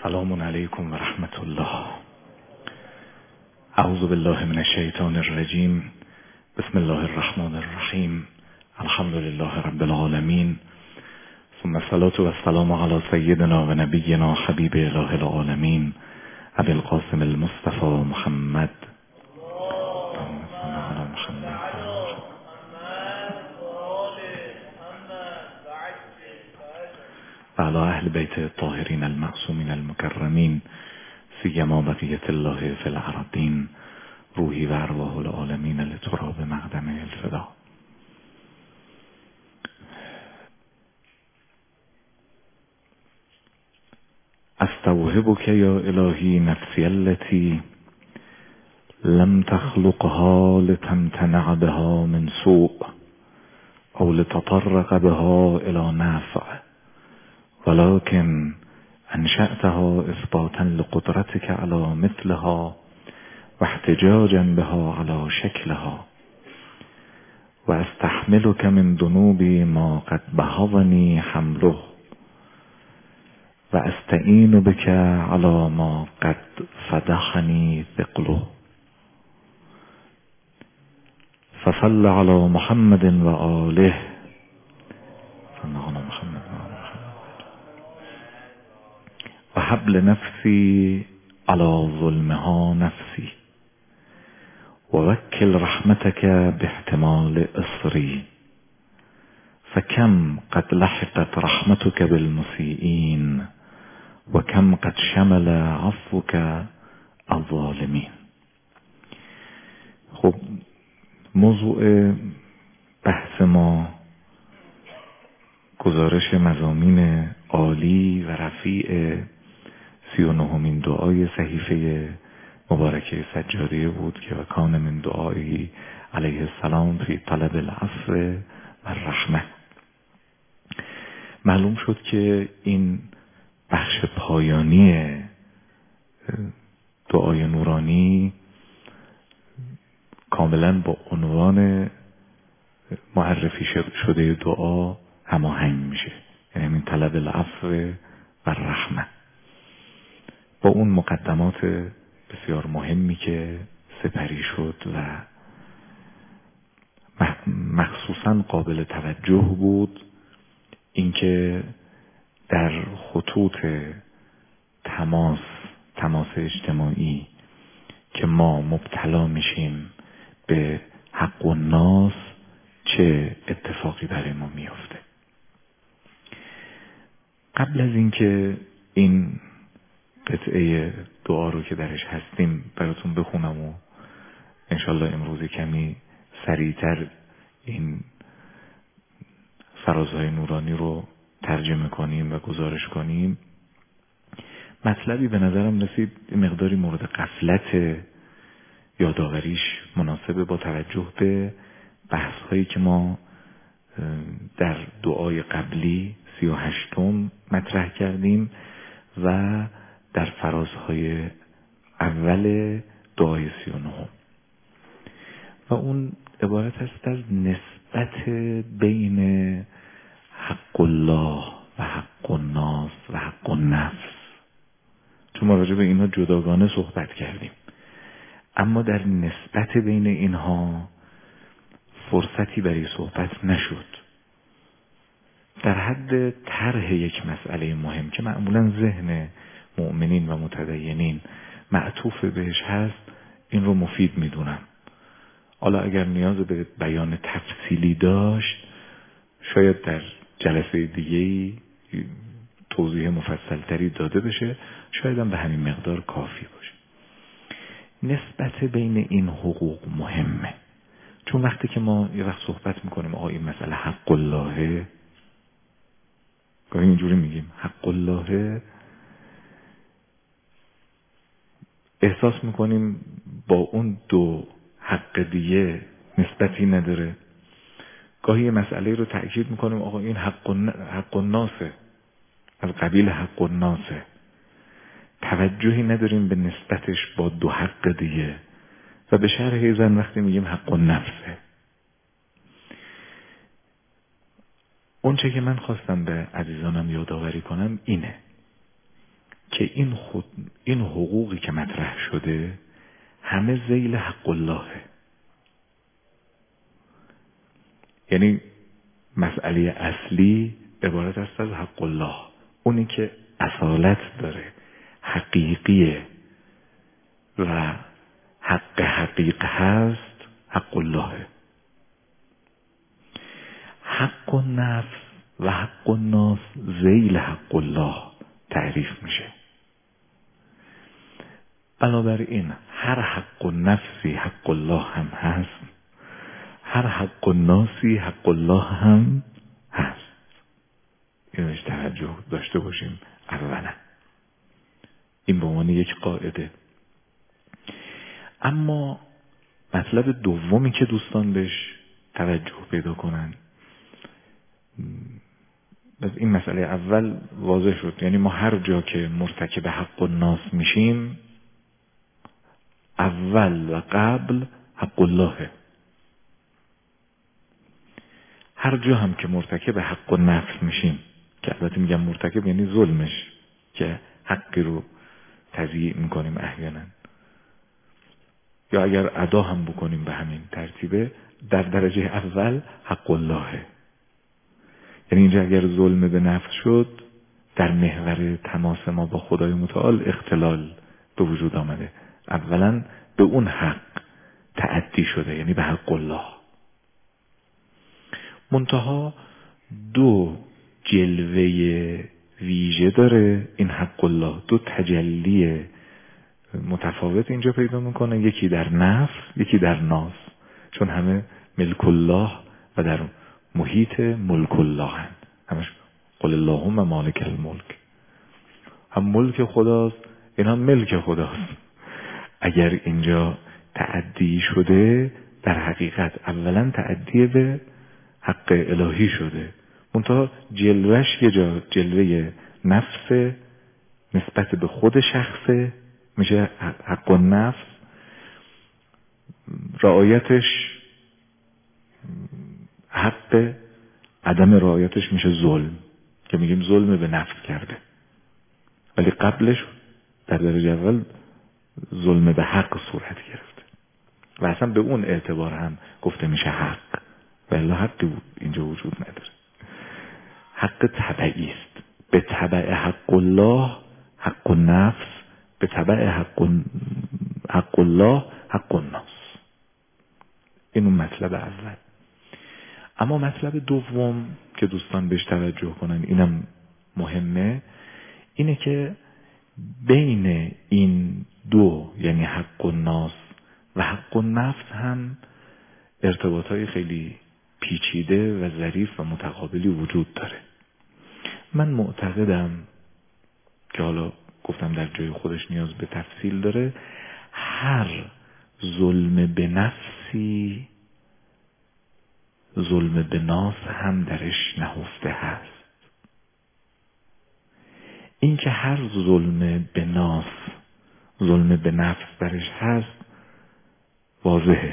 سلام علیکم و رحمت الله. اعوذ بالله من الشیطان الرجیم. بسم الله الرحمن الرحیم. الحمد لله رب العالمین. ثم الصلاة و السلام علی سیدنا و نبینا حبیب اله العالمین ابی القاسم المصطفى محمد و علی اهل بیت الطاهرین المعصومین المکرمین سیما بقیت الله فی الارضین روحی و ارواح العالمین لتراب مقدم الفدا. استوهبک یا الهی نفسی التي لم تخلقها لتمتنع بها من سوء او لتطرق بها الى نفع ولكن انشأتها اثباتا لقدرتك على مثلها واحتجاجا بها على شكلها واستحملك من ذنوبي ما قد بهضني حمله واستعين بك على ما قد فدحني ثقله فصل على محمد وآله وهب لنفسي على ظلمها نفسي ووكل رحمتك باحتمال إصري فكم قد لحقت رحمتك بالمسيئين وكم قد شمل عفوك الظالمين. خب موضوع بحث ما گزارش مضامین عالی و رفیع 39مین دعای صحیفه مبارکه سجادیه بود که وکان من دعایی علیه السلام فی طلب العفو و الرحمه. معلوم شد که این بخش پایانی دعای نورانی کاملا با عنوان معرفی شده دعا هماهنگ میشه، یعنی این طلب العفو و الرحمه با اون مقدمات بسیار مهمی که سپری شد و مخصوصا قابل توجه بود اینکه در خطوط تماس اجتماعی که ما مبتلا میشیم به حق و ناس چه اتفاقی برای ما میافته. قبل از اینکه این قطعه دعا رو که درش هستیم براتون بخونم و انشالله امروز کمی سریعتر این فرازهای نورانی رو ترجمه کنیم و گزارش کنیم، مطلبی به نظرم رسید مقداری مورد غفلت یادآوریش مناسبه با توجه به بحث هایی که ما در دعای قبلی 38م مطرح کردیم و در فرازهای اول دعای 39 و اون عبارت است از نسبت بین حق الله و حق الناس و حق النفس. چون ما راجع به اینها جداگانه صحبت کردیم، اما در نسبت بین اینها فرصتی برای صحبت نشد. در حد طرح یک مسئله مهم که معمولا ذهن مؤمنین و متدینین معطوف بهش هست، این رو مفید میدونم. حالا اگر نیاز به بیان تفصیلی داشت شاید در جلسه دیگه‌ای توضیح مفصلتری داده بشه، شاید هم به همین مقدار کافی باشه. نسبت بین این حقوق مهمه، چون وقتی که ما یه وقت صحبت میکنیم آقا این مسئله حق الله، گاهی اینجوری میگیم حق الله، احساس میکنیم با اون دو حق دیگه نسبتی نداره. گاهی یه مسئله رو تأکید میکنیم آقا این حق الناسه، از قبیل حق الناسه، توجهی نداریم به نسبتش با دو حق دیگه. و به شرح زن وقتی میگیم حق النفسه، اون چه که من خواستم به عزیزانم یادآوری کنم اینه که این حقوقی که مطرح شده همه ذیل حق اللهه. یعنی مسئله اصلی عبارت است از حق الله، اونی که اصالت داره، حقیقیه و حقیق هست، حق اللهه. حق النفس و حق الناس ذیل حق الله تعریف میشه. بنابراین هر حق النفسی حق الله هم هست، هر حق الناسی حق الله هم هست. اینوش توجه داشته باشیم. اولا این به عنوان یک قاعده. اما مطلب دومی که دوستان بهش توجه پیدا کنن، این مسئله اول واضح شد، یعنی ما هر جا که مرتکب حق الناس میشیم اول و قبل حق اللهه. هر جا هم که مرتکب حق النفس میشیم، که البته میگم مرتکب یعنی ظلمش، که حقی رو تضییع میکنیم احیانا، یا اگر ادا هم بکنیم به همین ترتیبه، در درجه اول حق اللهه. یعنی اینجا اگر ظلم به نفس شد، در محور تماس ما با خدای متعال اختلال به وجود آمده. اولا به اون حق تعدی شده، یعنی به حق الله. منتها دو جلوه ویژه داره این حق الله، دو تجلی متفاوت اینجا پیدا میکنه، یکی در نفس، یکی در ناس، چون همه ملک الله و در محیط ملک الله هست. همش قل اللهم مالک الملک، هم ملک خداست، این هم ملک خداست. اگر اینجا تعدی شده، در حقیقت اولا تعدی به حق الهی شده، منتها جلوش یه جا جلوه نفس نسبت به خود شخصه، میشه حق النفس، رعایتش حق، عدم رعایتش میشه ظلم، که میگیم ظلم به نفس کرده. ولی قبلش در درجه اول ظلم به حق صورت گرفته و اصلا به اون اعتبار هم گفته میشه حق، ولی حقی اینجا وجود نداره. حق طبعی است، به تبع حق الله حق النفس، به تبع حق الله حق الناس. این اون مطلب اول. اما مطلب دوم که دوستان بهش توجه کنن، اینم مهمه، اینه که بین این دو، یعنی حق الناس و حق النفس، هم ارتباطهای خیلی پیچیده و ظریف و متقابلی وجود داره. من معتقدم که حالا گفتم در جای خودش نیاز به تفصیل داره، هر ظلم به نفسی ظلم به ناس هم درش نهفته هست. این که هر ظلم به ناس ظلم به نفس درش هست واضحه.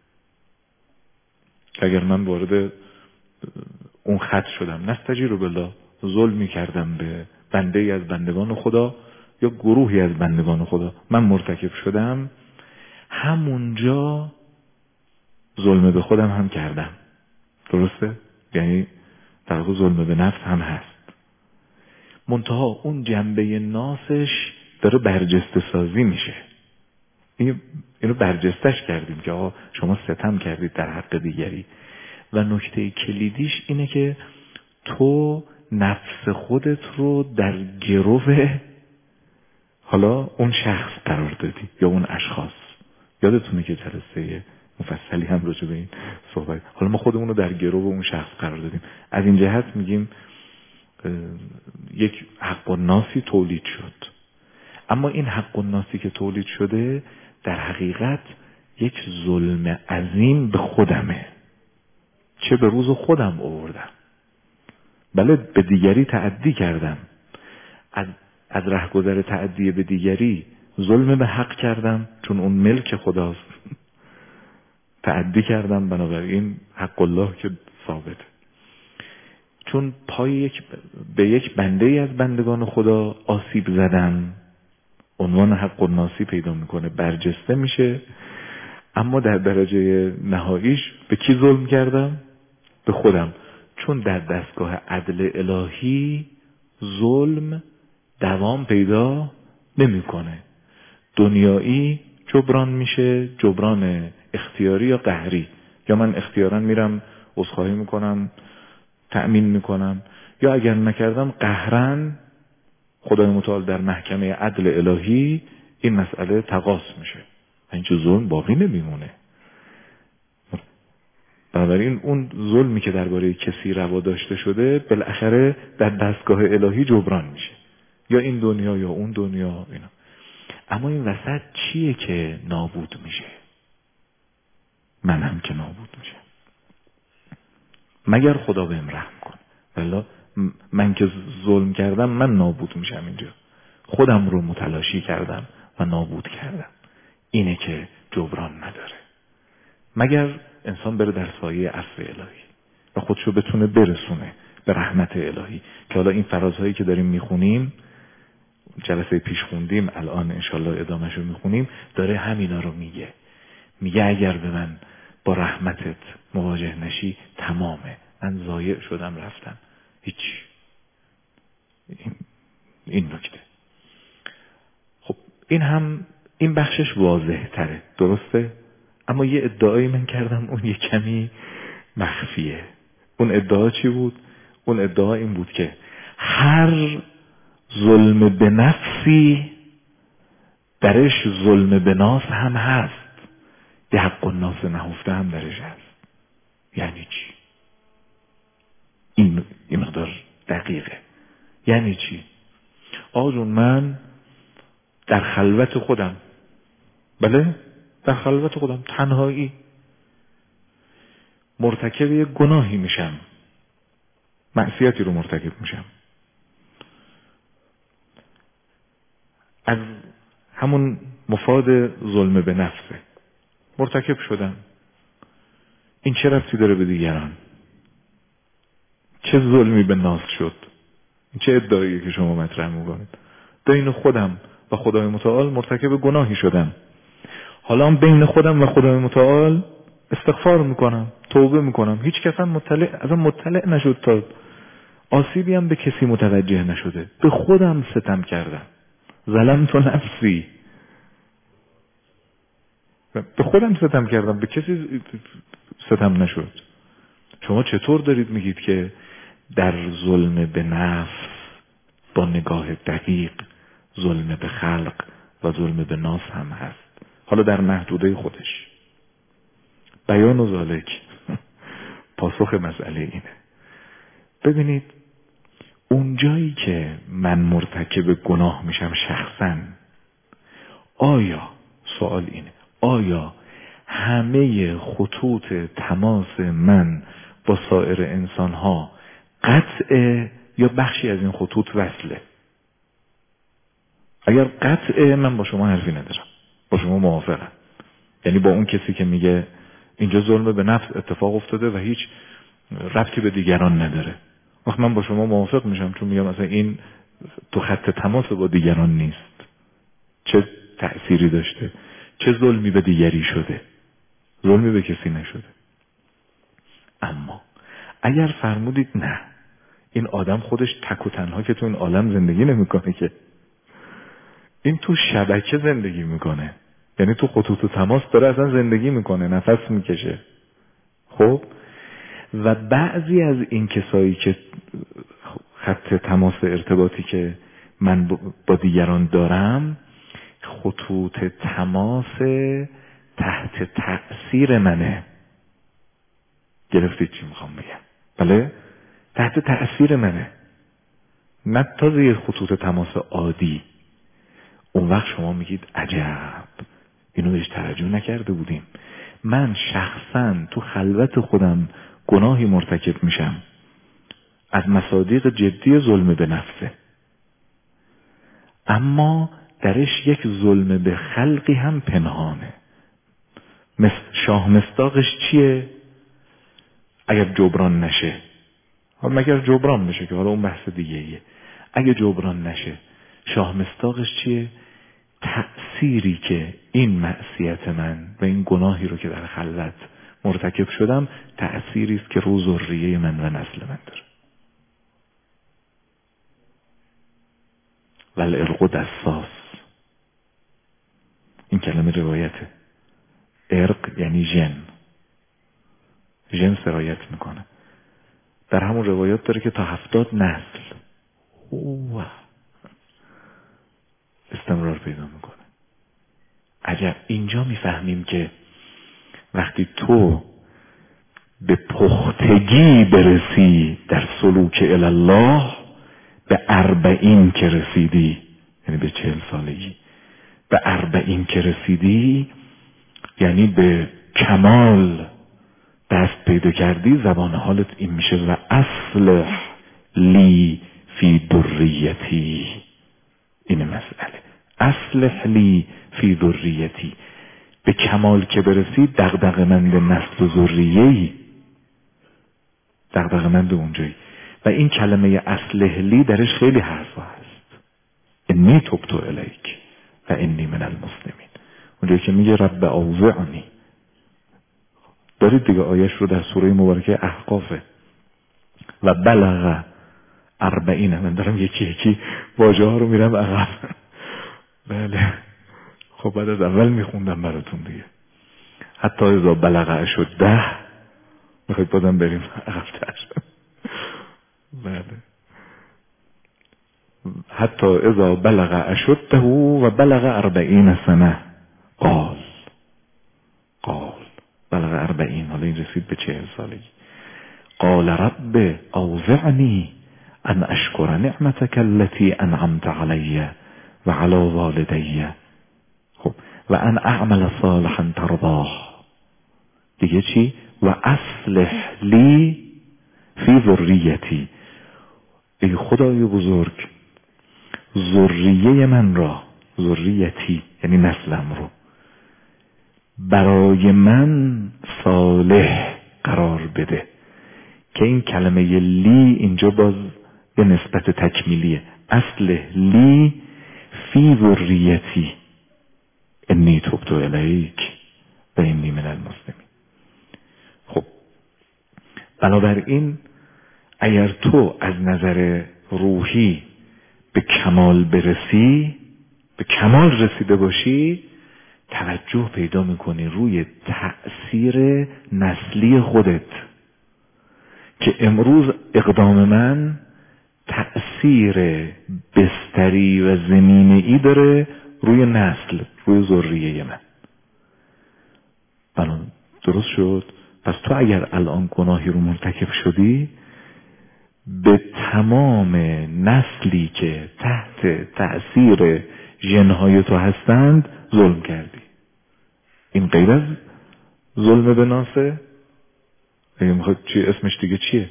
اگر من وارد اون خط شدم، نستجیر بالله، ظلمی کردم به بنده ای از بندگان خدا یا گروهی از بندگان خدا، من مرتکب شدم، همونجا ظلم به خودم هم کردم. درسته؟ یعنی در واقع ظلم به نفس هم هست، منتها اون جنبه ناسش داره برجسته سازی میشه. اینو برجستش کردیم که آقا شما ستم کردید در حق دیگری، و نکته کلیدیش اینه که تو نفس خودت رو در گروه حالا اون شخص قرار دادی یا اون اشخاص. یادتونه که جلسه مفصلی هم راجع به این صحبت، حالا ما خودمون رو در گروه اون شخص قرار دادیم. از این جهت میگیم یک حق الناسی تولید شد، اما این حق الناسی که تولید شده در حقیقت یک ظلم عظیم به خودمه، چه به روز خودم آوردم. بله به دیگری تعدی کردم، از رهگذر تعدی به دیگری ظلم به حق کردم، چون اون ملک خداست، تعدی کردم، بنابراین حق الله که ثابت. چون به یک بنده ای از بندگان خدا آسیب زدم، عنوان حق الناسی پیدا میکنه، برجسته میشه. اما در درجه نهاییش به کی ظلم کردم؟ به خودم. چون در دستگاه عدل الهی ظلم دوام پیدا نمیکنه. دنیایی جبران میشه، جبران اختیاری یا قهری. یا من اختیارا میرم عذرخواهی میکنم، تأمین میکنم، یا اگر نکردم قهرن خدای متعال در محکمه عدل الهی این مسئله تقاص میشه. اینجا ظلم باقی نمیمونه. بنابراین اون ظلمی که درباره کسی روا داشته شده بالاخره در دستگاه الهی جبران میشه، یا این دنیا یا اون دنیا اینا. اما این وسط چیه که نابود میشه؟ من هم که نابود میشه، مگر خدا بهم رحم کنه. والا من که ظلم کردم من نابود میشم. اینجا خودم رو متلاشی کردم و نابود کردم. اینه که جبران نداره، مگر انسان بره در سایه عفو الهی و خودشو بتونه برسونه به رحمت الهی. که حالا این فرازهایی که داریم میخونیم، جلسه پیش خوندیم، الان انشالله ادامهشو میخونیم، داره همینا رو میگه اگر به من با رحمتت مواجه نشی تمامه، من ضایع شدم رفتم، هیچ. این نکته. خب این بخشش واضح تره، درسته؟ اما یه ادعایی من کردم اون یه کمی مخفیه. اون ادعا چی بود؟ اون ادعا این بود که هر ظلم به نفسی درش ظلم به ناس هم هست، یه حق الناس نهفته هم درش هست. یعنی چی؟ این مقدار دقیقه. یعنی چی؟ آجون من در خلوت خودم، بله در خلوت خودم تنهایی مرتکب یه گناهی میشم، معصیتی رو مرتکب میشم، از همون مفاد ظلم به نفسه مرتکب شدم. این چه ربطی داره به دیگران؟ چه ظلمی به ناس شد؟ این چه ادعاییه که شما مطرح میکنید؟ بین خودم و خدای متعال مرتکب گناهی شدم، حالا بین خودم و خدای متعال استغفار میکنم، توبه میکنم، هیچ کس هم مطلع نشد، تا آسیبی هم به کسی متوجه نشده، به خودم ستم کردم، ظلمت نفسی، به خودم ستم کردم، به کسی ستم نشد. شما چطور دارید میگید که در ظلم به نفس با نگاه دقیق ظلم به خلق و ظلم به ناس هم هست، حالا در محدوده خودش؟ بیان و ذالک پاسخ مسئله اینه. ببینید اون جایی که من مرتکب گناه میشم شخصا، آیا سوال اینه، آیا همه خطوط تماس من با سایر انسان ها قطعه یا بخشی از این خطوط وصله؟ اگر قطعه من با شما حرفی ندارم، با شما موافقم. یعنی با اون کسی که میگه اینجا ظلم به نفس اتفاق افتاده و هیچ ربطی به دیگران نداره، وقت من با شما موافق میشم، چون میگم مثلا این تو خط تماس با دیگران نیست، چه تأثیری داشته، چه ظلمی به دیگری شده، ظلمی به کسی نشده. اما اگر فرمودید نه، این آدم خودش تک و تنها که تو این عالم زندگی نمیکنه، که این تو شبکه زندگی میکنه، یعنی تو خطوط تماس داره اصلا زندگی میکنه، نفس میکشه. خب و بعضی از این کسایی که خط تماس ارتباطی که من با دیگران دارم، خطوط تماس تحت تأثیر منه. گرفتید چی میخوام بگم؟ بله؟ تحت تأثیر منه، نه تازه خطوط تماس عادی. اون وقت شما میگید عجب، اینو بهش توجه نکرده بودیم. من شخصا تو خلوت خودم گناهی مرتکب میشم از مصادیق جدی ظلم به نفسه، اما درش یک ظلم به خلقی هم پنهانه. شاه مصداقش چیه؟ اگر جبران نشه حالا مگر جبران بشه که حالا اون بحث دیگه ایه. اگه جبران نشه شاه مصداقش چیه؟ تأثیری که این معصیت من و این گناهی رو که در خلوت مرتکب شدم تأثیری است که رو ذریه من و نسل من داره. والعرق دساس، این کلمه روایته. عرق یعنی ژن سرایت میکنه. در همون روایات داره که تا 70 نسل استمرار پیدا میکنه. عجب، اینجا میفهمیم که وقتی تو به پختگی برسی در سلوک الله، به 40 که رسیدی، یعنی به 40 سالگی، به 40 که رسیدی یعنی به کمال دست پیدا کردی، زبان حالت این میشه و اصلح لی فی ذریتی. این مسئله اصلح لی فی ذریتی. به کمال که برسی دغدغه‌مند نسل و ذریه‌ای، دغدغه‌مند اونجایی. و این کلمه اصلح لی درش خیلی حرفا هست. انی تبت الیک و انی من المسلمین. اونجایی که میگه رب اوزعنی، دارید دیگه آیش رو در سوره مبارکه احقافه. و بلغ 40. من دارم یکی واژه ها رو میرم عقب. بله خب بعد از اول میخوندم براتون دیگه. حتی اذا بلغ اشده، میخواید بازم بریم عقب‌تر. بله حتی اذا بلغ اشده و بلغ 40 سنه قال بلغ 40، حالا این رسید به 40 سالگی. قال رب اوزعنی ان اشکر نعمتك التي انعمت علی و علی والدی، خب و ان اعمل صالحا ترضاه. دیگه چی؟ و اصلح لی فی ذریتی. ای خدای بزرگ ذریه من را، ذریتی یعنی نسلم رو، برای من صالح قرار بده. که این کلمه لی اینجا باز به نسبت تکمیلیه. اصلح لی فی ذریتی انی تبت الیک و انی من المسلمین. خب بنابراین اگر تو از نظر روحی به کمال برسی، به کمال رسیده باشی، توجه پیدا میکنی روی تأثیر نسلی خودت، که امروز اقدام من تأثیر بستری و زمینه‌ای داره روی نسل، روی ذریه من. بله درست شد. پس تو اگر الان گناهی رو مرتکب شدی، به تمام نسلی که تحت تأثیر ژن‌های تو هستند ظلم کردی. این غیر از ظلم به ناسه؟ اگه میخواد چی اسمش دیگه چیه؟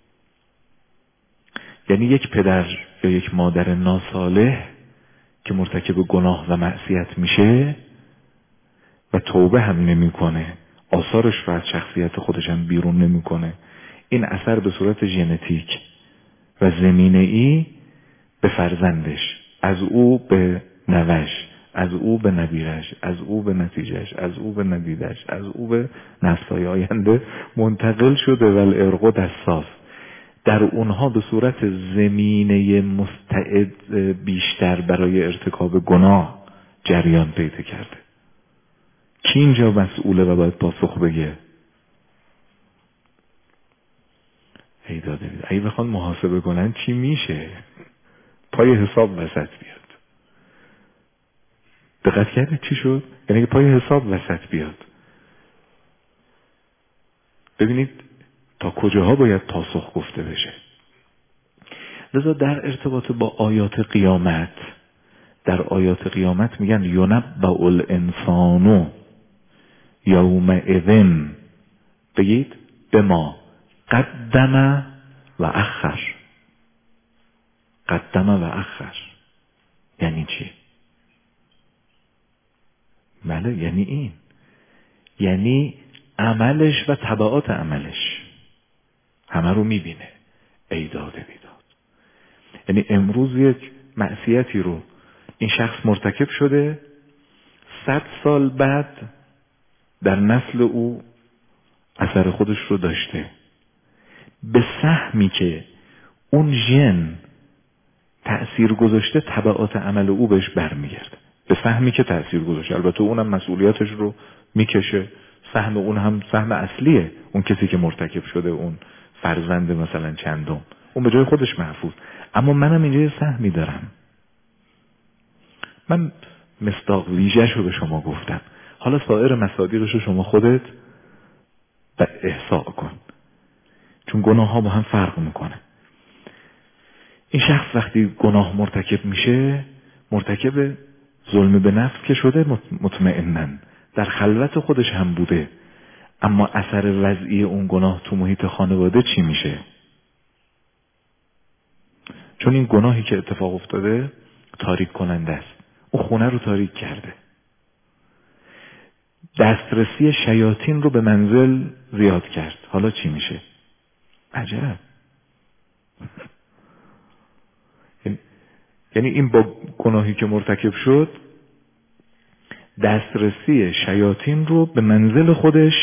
یعنی یک پدر یا یک مادر ناصالح که مرتکب گناه و معصیت میشه و توبه هم نمیکنه، آثارش رو از شخصیت خودش هم بیرون نمیکنه، این اثر به صورت ژنتیک و زمینه‌ای به فرزندش، از او به نوش، از او به نبیرش، از او به نتیجهش، از او به ندیدش، از او به نسل‌های آینده منتقل شده. والعرق دساس، در اونها به صورت زمینه مستعد بیشتر برای ارتکاب گناه جریان پیدا کرده. کی اینجا مسئوله و باید پاسخ بگه؟ ای داده بیده. اگه بخوان محاسبه کنن چی میشه؟ پای حساب وسط بیاد. دقت کردید چی شد؟ یعنی که پای حساب وسط بیاد. ببینید تا کجاها باید پاسخ گفته بشه. لذا در ارتباط با آیات قیامت، در آیات قیامت میگن ینبأ الانسان یومئذ، بگید بما قدم و اخر. قدم و اخر یعنی چی؟ بله یعنی این، یعنی عملش و تبعات عملش همه رو میبینه. ای داده بیداد. یعنی امروز یک معصیتی رو این شخص مرتکب شده، 100 سال بعد در نسل او اثر خودش رو داشته. به سهمی که اون ژن تأثیر گذاشته تبعات عمل او بهش برمیگرده. به سهمی که تأثیر گذاشته، البته اونم مسئولیتش رو میکشه. سهم اون هم سهم اصلیه، اون کسی که مرتکب شده، اون فرزند مثلا چندم، اون به جای خودش محفوظ. اما منم اینجا یه سهمی دارم. من مصداق ویژه‌ش رو به شما گفتم، حالا سایر مصادیقش رو شما خودت احصاء کن، چون گناه ها با هم فرق میکنه. این شخص وقتی گناه مرتکب میشه، مرتکب ظلم به نفس که شده مطمئناً در خلوت خودش هم بوده، اما اثر وضعی اون گناه تو محیط خانواده چی میشه؟ چون این گناهی که اتفاق افتاده تاریک کننده است، اون خونه رو تاریک کرده، دسترسی شیاطین رو به منزل زیاد کرد. حالا چی میشه؟ عجب. یعنی این با گناهی که مرتکب شد دسترسی شیاطین رو به منزل خودش،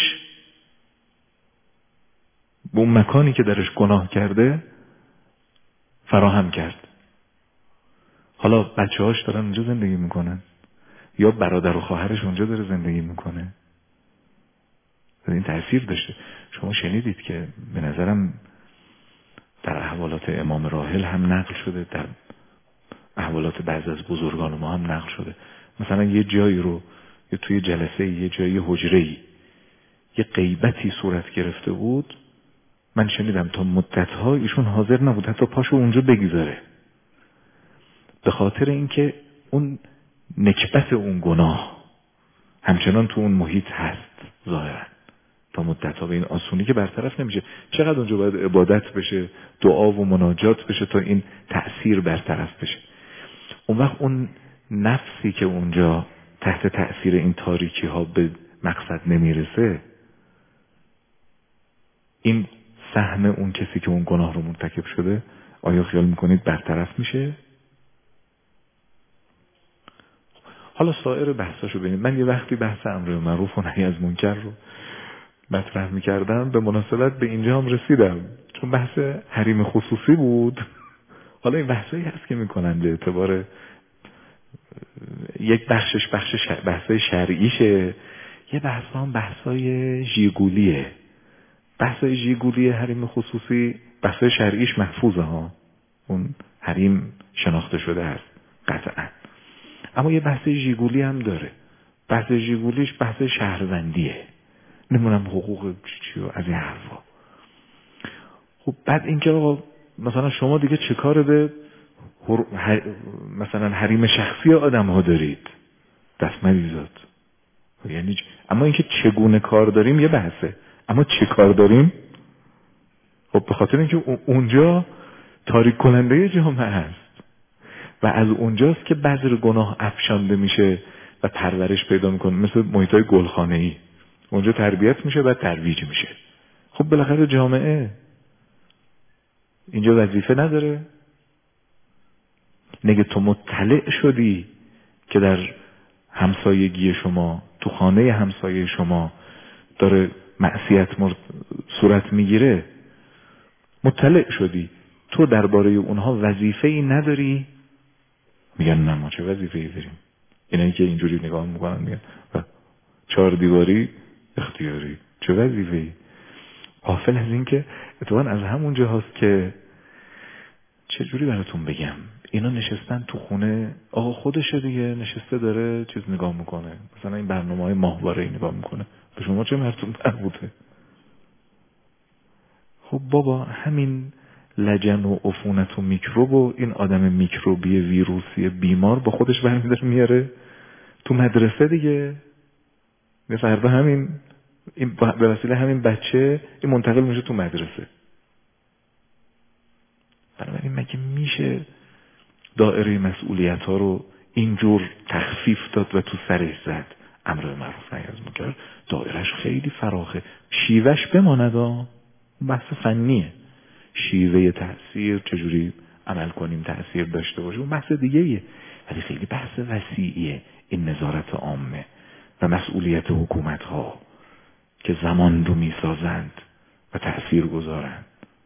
به اون مکانی که درش گناه کرده فراهم کرد. حالا بچه‌هاش دارن اونجا زندگی میکنن، یا برادر و خواهرش اونجا داره زندگی میکنه. این تأثیر داشته. شما شنیدید که به نظرم در احوالات امام راحل هم نقل شده، در احوالات بعضی از بزرگان ما هم نقل شده، مثلا یه جایی رو، یا توی جلسه یه جایی حجره‌ای یه غیبتی صورت گرفته بود، من شنیدم تا مدت‌ها ایشون حاضر نبود حتی پاشو اونجا بگذاره، به خاطر اینکه اون نکبت اون گناه همچنان تو اون محیط هست ظاهرا، تا مدت‌ها به این آسونی که برطرف نمیشه. چقدر اونجا باید عبادت بشه، دعا و مناجات بشه تا این تأثیر برطرف بشه. اون وقت اون نفسی که اونجا تحت تأثیر این تاریکی ها به مقصد نمیرسه، این سهم اون کسی که اون گناه رو مرتکب شده، آیا خیال میکنید برطرف میشه؟ حالا سایر بحثاشو ببینید. من یه وقتی بحث امر معروف و نهی از منکر رو مطرح میکردم، به مناسبت به اینجا هم رسیدم، چون بحث حریم خصوصی بود. حالا این بحثایی هست که میکنن به اعتبار یک بخشش بحثای شرعیشه، یه بحث هم بحثای ژیگولیه. بحثای ژیگولی حریم خصوصی، بحثای شرعیش محفوظه ها، اون حریم شناخته شده هست قطعا، اما یه بحث ژیگولی هم داره. بحث ژیگولیش بحث شهروندیه، نمونم حقوق چی و از این حرفا. خب بعد اینکه آقا مثلا شما دیگه چه کار به مثلا حریم شخصی آدم ها دارید؟ دست مریزاد. یعنی اما اینکه چگونه کار داریم یه بحثه، اما چه کار داریم؟ خب به خاطر اینکه اونجا تاریک کننده جامعه هست و از اونجاست که بذر گناه افشانده میشه و پرورش پیدا میکنه، مثل محیطای گلخانه‌ای. اونجا تربیت میشه و ترویج میشه. خب بالاخره جامعه اینجا وظیفه نداره؟ نگه تو مطلع شدی که در همسایگی شما، تو خانه همسایه شما داره معصیت صورت میگیره، مطلع شدی، تو درباره اونها وظیفه‌ای نداری؟ میگن نه ما چه وظیفه‌ای داریم. اینایی که اینجوری نگاه میکنن میگن 4 دیواری اختیاری، چه وظیفه‌ای؟ غافل از این که اتفاقا از همون جاست که چجوری براتون بگم، اینا نشستن تو خونه، آقا خودشه دیگه، نشسته داره چیز نگاه میکنه، مثلا این برنامه‌های ماهواره‌ای نگاه میکنه، به شما چه مربوطه؟ خب بابا همین لجن و عفونت و میکروب و این آدم میکروبی ویروسی بیمار با خودش برمی‌داره میاره تو مدرسه دیگه. فردا همین این به وسیله همین بچه این منتقل میشه تو مدرسه. بنابراین مگه میشه دائره مسئولیت ها رو اینجور تخفیف داد و تو سرش زد؟ امر معروف نهی از منکر دائرش خیلی فراخه، شیوهش بماند، بحث فنیه، شیوه تأثیر، چجوری عمل کنیم تأثیر داشته باشه، اون بحث دیگه ایه. ولی خیلی بحث وسیعیه این نظارت عامه و مسئولیت حکومت ها که زمان رو میسازند و تأثیر گذارند.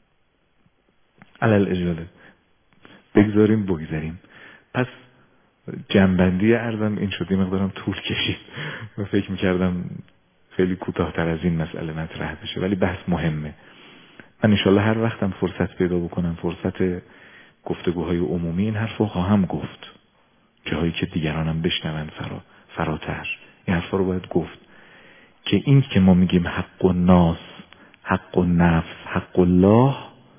علل اجاله بگذاریم. پس جنبندی عرضم این شد، مقدارم طول کشید و فکر میکردم خیلی کوتاه‌تر از این مسئله مطرح بشه، ولی بحث مهمه. من انشالله هر وقتم فرصت پیدا بکنم، فرصت گفتگوهای عمومی، این حرف رو خواهم گفت، جاهایی که دیگرانم بشنون فراتر این حرف رو باید گفت که این که ما میگیم حق الناس، حق النفس، حق الله،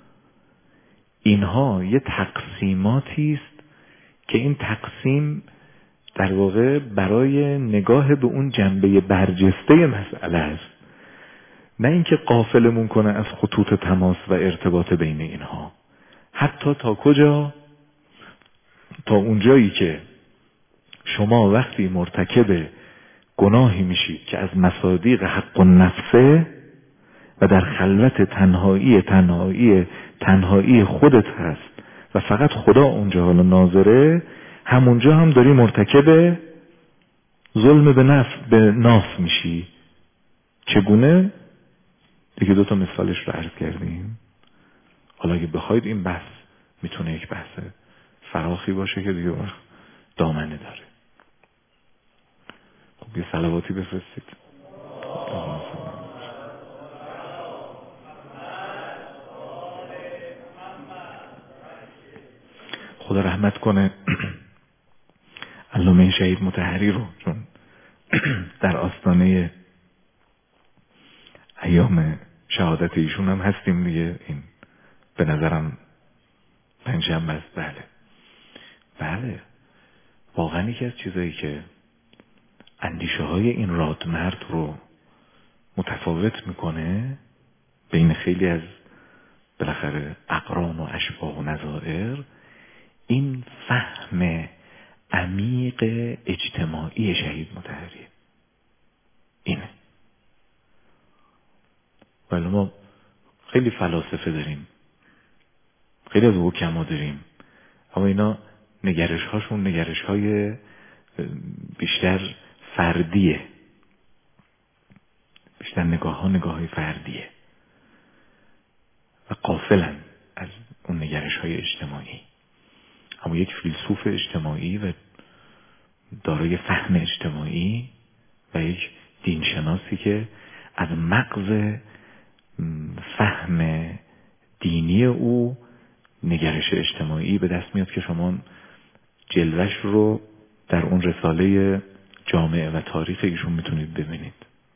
اینها یه تقسیماتی است که این تقسیم در واقع برای نگاه به اون جنبه برجسته مسئله است، نه اینکه غافلمون کنه از خطوط تماس و ارتباط بین اینها. حتی تا کجا؟ تا اونجایی که شما وقتی مرتکب گناهی میشید که از مصادیق حق النفسه و در خلوت تنهایی خودت هست و فقط خدا اونجا حالا ناظره، همونجا هم داری مرتکب ظلم به نفس میشی. چگونه؟ دیگه 2 مثالش رو عرض کردیم. حالا اگه بخواید این بحث میتونه یک بحث فراخی باشه که دیگه دامنه داره. خب یه صلواتی بفرستید. خدا رحمت کنه علامه شهید مطهری رو، چون در آستانه ایام شهادت ایشون هم هستیم دیگه. این به نظرم پنجشنبه است. بله واقعا یکی از چیزایی که اندیشه های این رادمرد رو متفاوت میکنه بین خیلی از بالاخره اقران و اشباه و نظائر، این فهم عمیق اجتماعی شهید مطهری اینه. ولی ما خیلی فلاسفه داریم، خیلی از حکما داریم، اما اینا نگرش هاشون نگرش های بیشتر فردیه، بیشتر نگاه های فردیه و غافلن از اون نگرش های اجتماعی. اما یک فیلسوف اجتماعی و دارای فهم اجتماعی و یک دینشناسی که از مغز فهم دینی او نگرش اجتماعی به دست میاد که شما جلوش رو در اون رساله جامعه و تاریخ ایشون میتونید ببینید.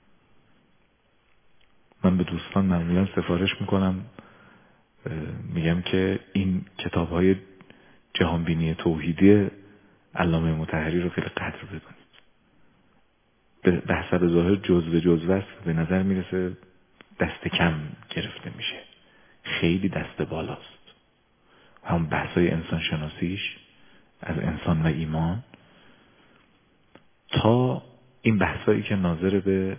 من به دوستان معمولا سفارش میکنم، میگم که این کتاب‌های جهانبینی توحیدی علامه مطهری رو خیلی قدر بدونید. به حسب ظاهر جزوه است، به نظر میرسه دست کم گرفته میشه، خیلی دست بالاست. هم بحثای انسان شناسیش از انسان و ایمان تا این بحثایی که ناظر به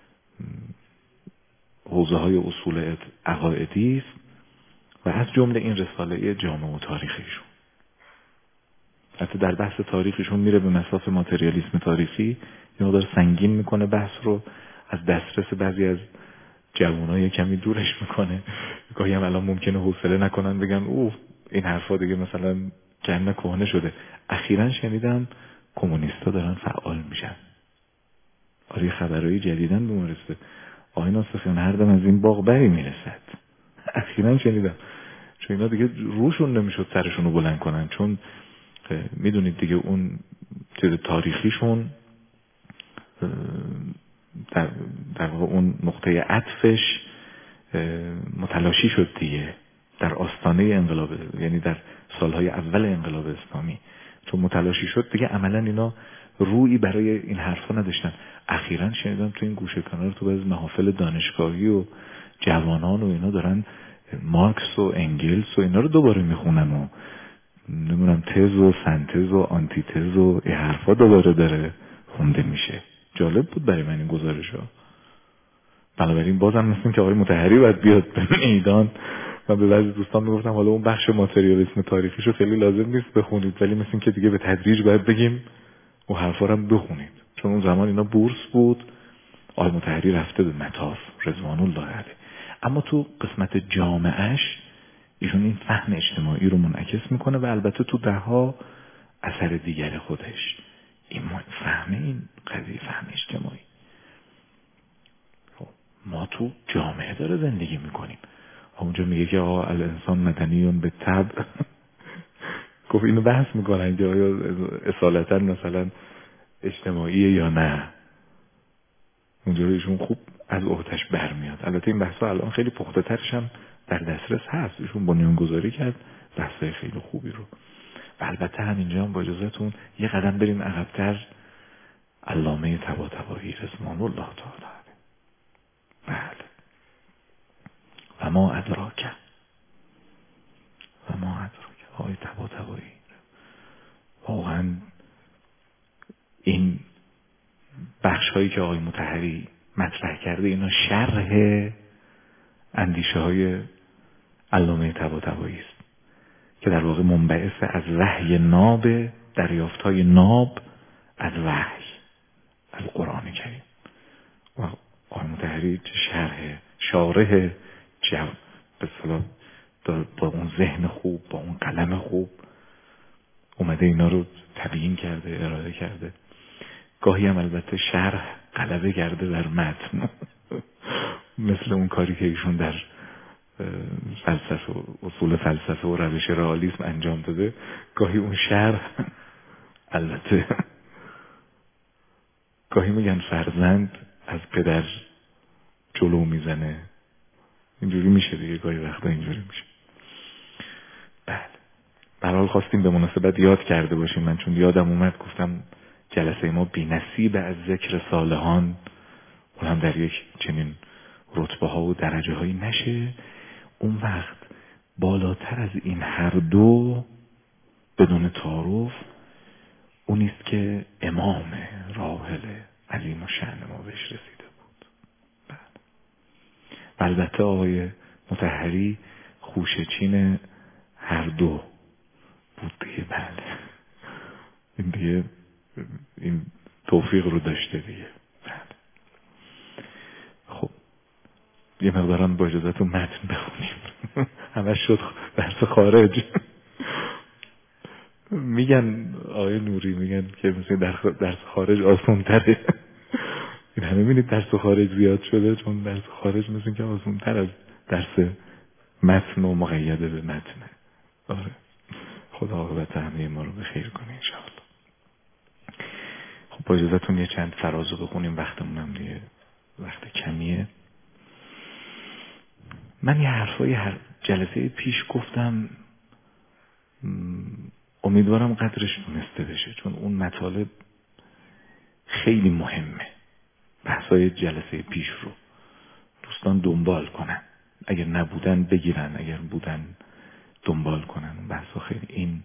حوزه های اصول عقائدی است و از جمله این رساله جامعه و تاریخیشون. حتی در بحث تاریخیشون میره به مساف ماتریالیسم تاریخی، یه مقدار سنگین میکنه بحث رو، از دسترس بعضی از جوانای کمی دورش میکنه. گاهی هم الان ممکنه حوصله نکنن بگن اوه این حرفا دیگه مثلا کنه کهنه شده. اخیراً شنیدم کمونیستا دارن فعال میشن. آره خبرهای جدیدن به ما رسیده. آقای ناصحیان هر دم از این باغ بری میرسد. اخیراً شنیدم. چون اینا دیگه روشون نمیشد سرشون رو بلند کنن، چون میدونید دیگه اون چیز تاریخیشون در واقع اون نقطه عطفش متلاشی شد دیگه در آستانه انقلاب، یعنی در سالهای اول انقلاب اسلامی چون متلاشی شد دیگه عملا اینا رویی برای این حرفا نداشتن. اخیراً شنیدم تو این گوشه کنار تو بعضی محافل دانشگاهی و جوانان و اینا دارن مارکس و انگلس و اینا رو دوباره میخونن و نمیدونم تز و سنتز و آنتیتز و این حرفا دوباره داره خونده میشه. جالب بود برای من این گزارش ها. بنابراین بازم مثل که آقای مطهری باید بیاد به میدان من به بعضی دوستان میگفتم حالا اون بخش ماتریالیسم تاریخیشو خیلی لازم نیست بخونید، ولی مثل این که دیگه به تدریج باید بگیم اون حرفا رو هم بخونید، چون اون زمان اینا بورس بود. آقای مطهری رفته به مطاف رضوان الله علیه، اما تو قسمت جامعش ایشون این فهم اجتماعی رو منعکس میکنه و البته تو دهها اثر دیگر خودش این فهم این قضیه فهم اجتماعی. ما تو جامعه داره زندگی میکنیم. اونجا میگه که آقا الانسان مدنیون به طبع گفت اینو بحث میکنن که آیا اصالتا مثلا اجتماعیه یا نه. اونجا ایشون خوب از عهده‌اش برمیاد. البته این بحثا الان خیلی پخته ترش هم در دسترس هست، ایشون بنیانگذاری کرد بحثای خیلی خوبی رو. و البته همینجا هم با اجازهتون یه قدم بریم عقب‌تر، علامه طباطبایی رضوان الله تعالی. بله. و ما ادراک آقای طباطبایی واقعا این بخش هایی که آقای مطهری مطرح کرده اینا شرح اندیشه های علامه طباطبایی است که در واقع منبعث از وحی ناب، دریافت های ناب از وحی از قرآن کریم. و آقای مطهری شارح به اصطلاح با اون ذهن خوب، با اون قلم خوب اومده اینا رو تبیین کرده، ارائه کرده. گاهی هم البته شرح غلبه کرده بر متن مثل اون کاری که ایشون در فلسفه و اصول فلسفه و روش رئالیسم انجام داده. گاهی اون شرح البته گاهی میگن فرزند از پدر جلو میزنه، اینجوری میشه دیگه، گاهی وقتا اینجوری میشه. بله، به هر حال خواستیم به مناسبت یاد کرده باشیم. من چون یادم اومد گفتم جلسه ما بی‌نصیب از ذکر صالحان، اون هم در یک چنین رتبه ها و درجه هایی نشه. اون وقت بالاتر از این هر دو بدون تعارف اونیست که امام راحل عظیم و شأن ما بهش رسیده بود. و البته آقای مطهری خوشه‌چین هر دو بود دیگه. بله، این دیگه این توفیق رو داشته دیگه. بله. خب یه مقدارم با اجازهتون متن بخونیم. همش شد درس خارج. میگن آقای نوری میگن که مثل درس خارج آسان تره. این همه میبینید درس خارج زیاد شده، چون درس خارج مثل که آسان تر از درس متن و مقیده به متنه. آره، خدا عاقبت همه ما رو به خیر کنه انشاءالله. خب با اجازهتون یه چند فراز رو بخونیم، وقتمون هم دیگه وقت کمیه. من یه حرفای هر جلسه پیش گفتم، امیدوارم قدرش دونسته بشه، چون اون مطالب خیلی مهمه. بحثای جلسه پیش رو دوستان دنبال کنن، اگر نبودن بگیرن، اگر بودن دنبال کنن. اون بحثا خیلی، این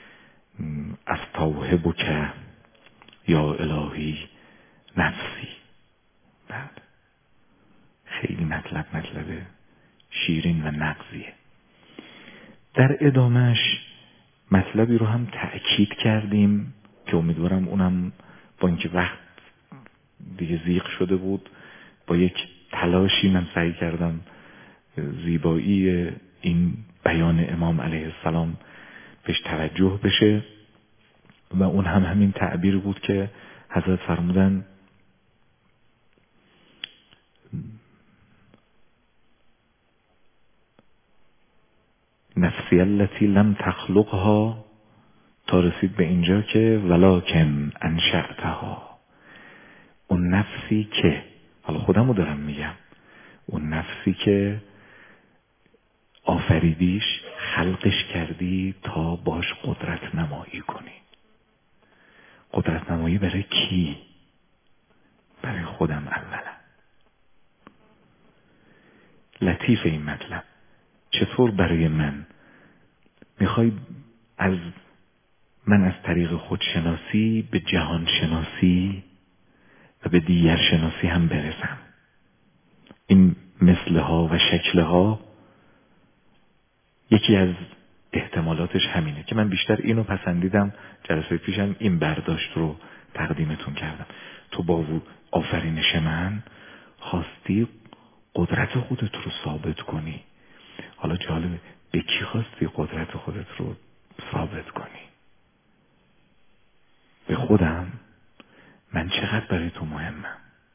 استوهبک یا الهی نفسی، بعد خیلی مطلب شیرین و نغزیه. در ادامهش مطلبی رو هم تأکید کردیم که امیدوارم اونم با اینکه وقت دیگه زیغ شده بود، با یک تلاشی من سعی کردم زیبایی این بیان امام علیه السلام بهش توجه بشه. و اون هم همین تعبیر بود که حضرت فرمودن نفسی التي لم تخلقها، تا رسید به اینجا که ولکن انشأتها. اون نفسی که، حالا خودمو دارم میگم، اون نفسی که آفریدیش، خلقش کردی تا باش قدرت نمایی کنی. قدرت نمایی برای کی؟ برای خودم اولا. لطیف این مطلب. چطور برای من؟ میخوای من از طریق خودشناسی به جهان شناسی و به دیگر شناسی هم برسم. این مثلها و شکلها یکی از احتمالاتش همینه که من بیشتر اینو پسندیدم، جلسه پیشم این برداشت رو تقدیمتون کردم. تو با آفرینش من خواستی قدرت خودت رو ثابت کنی. حالا جالبه، به کی خواستی قدرت خودت رو ثابت کنی؟ به خودم. من چقدر برای تو مهمم؟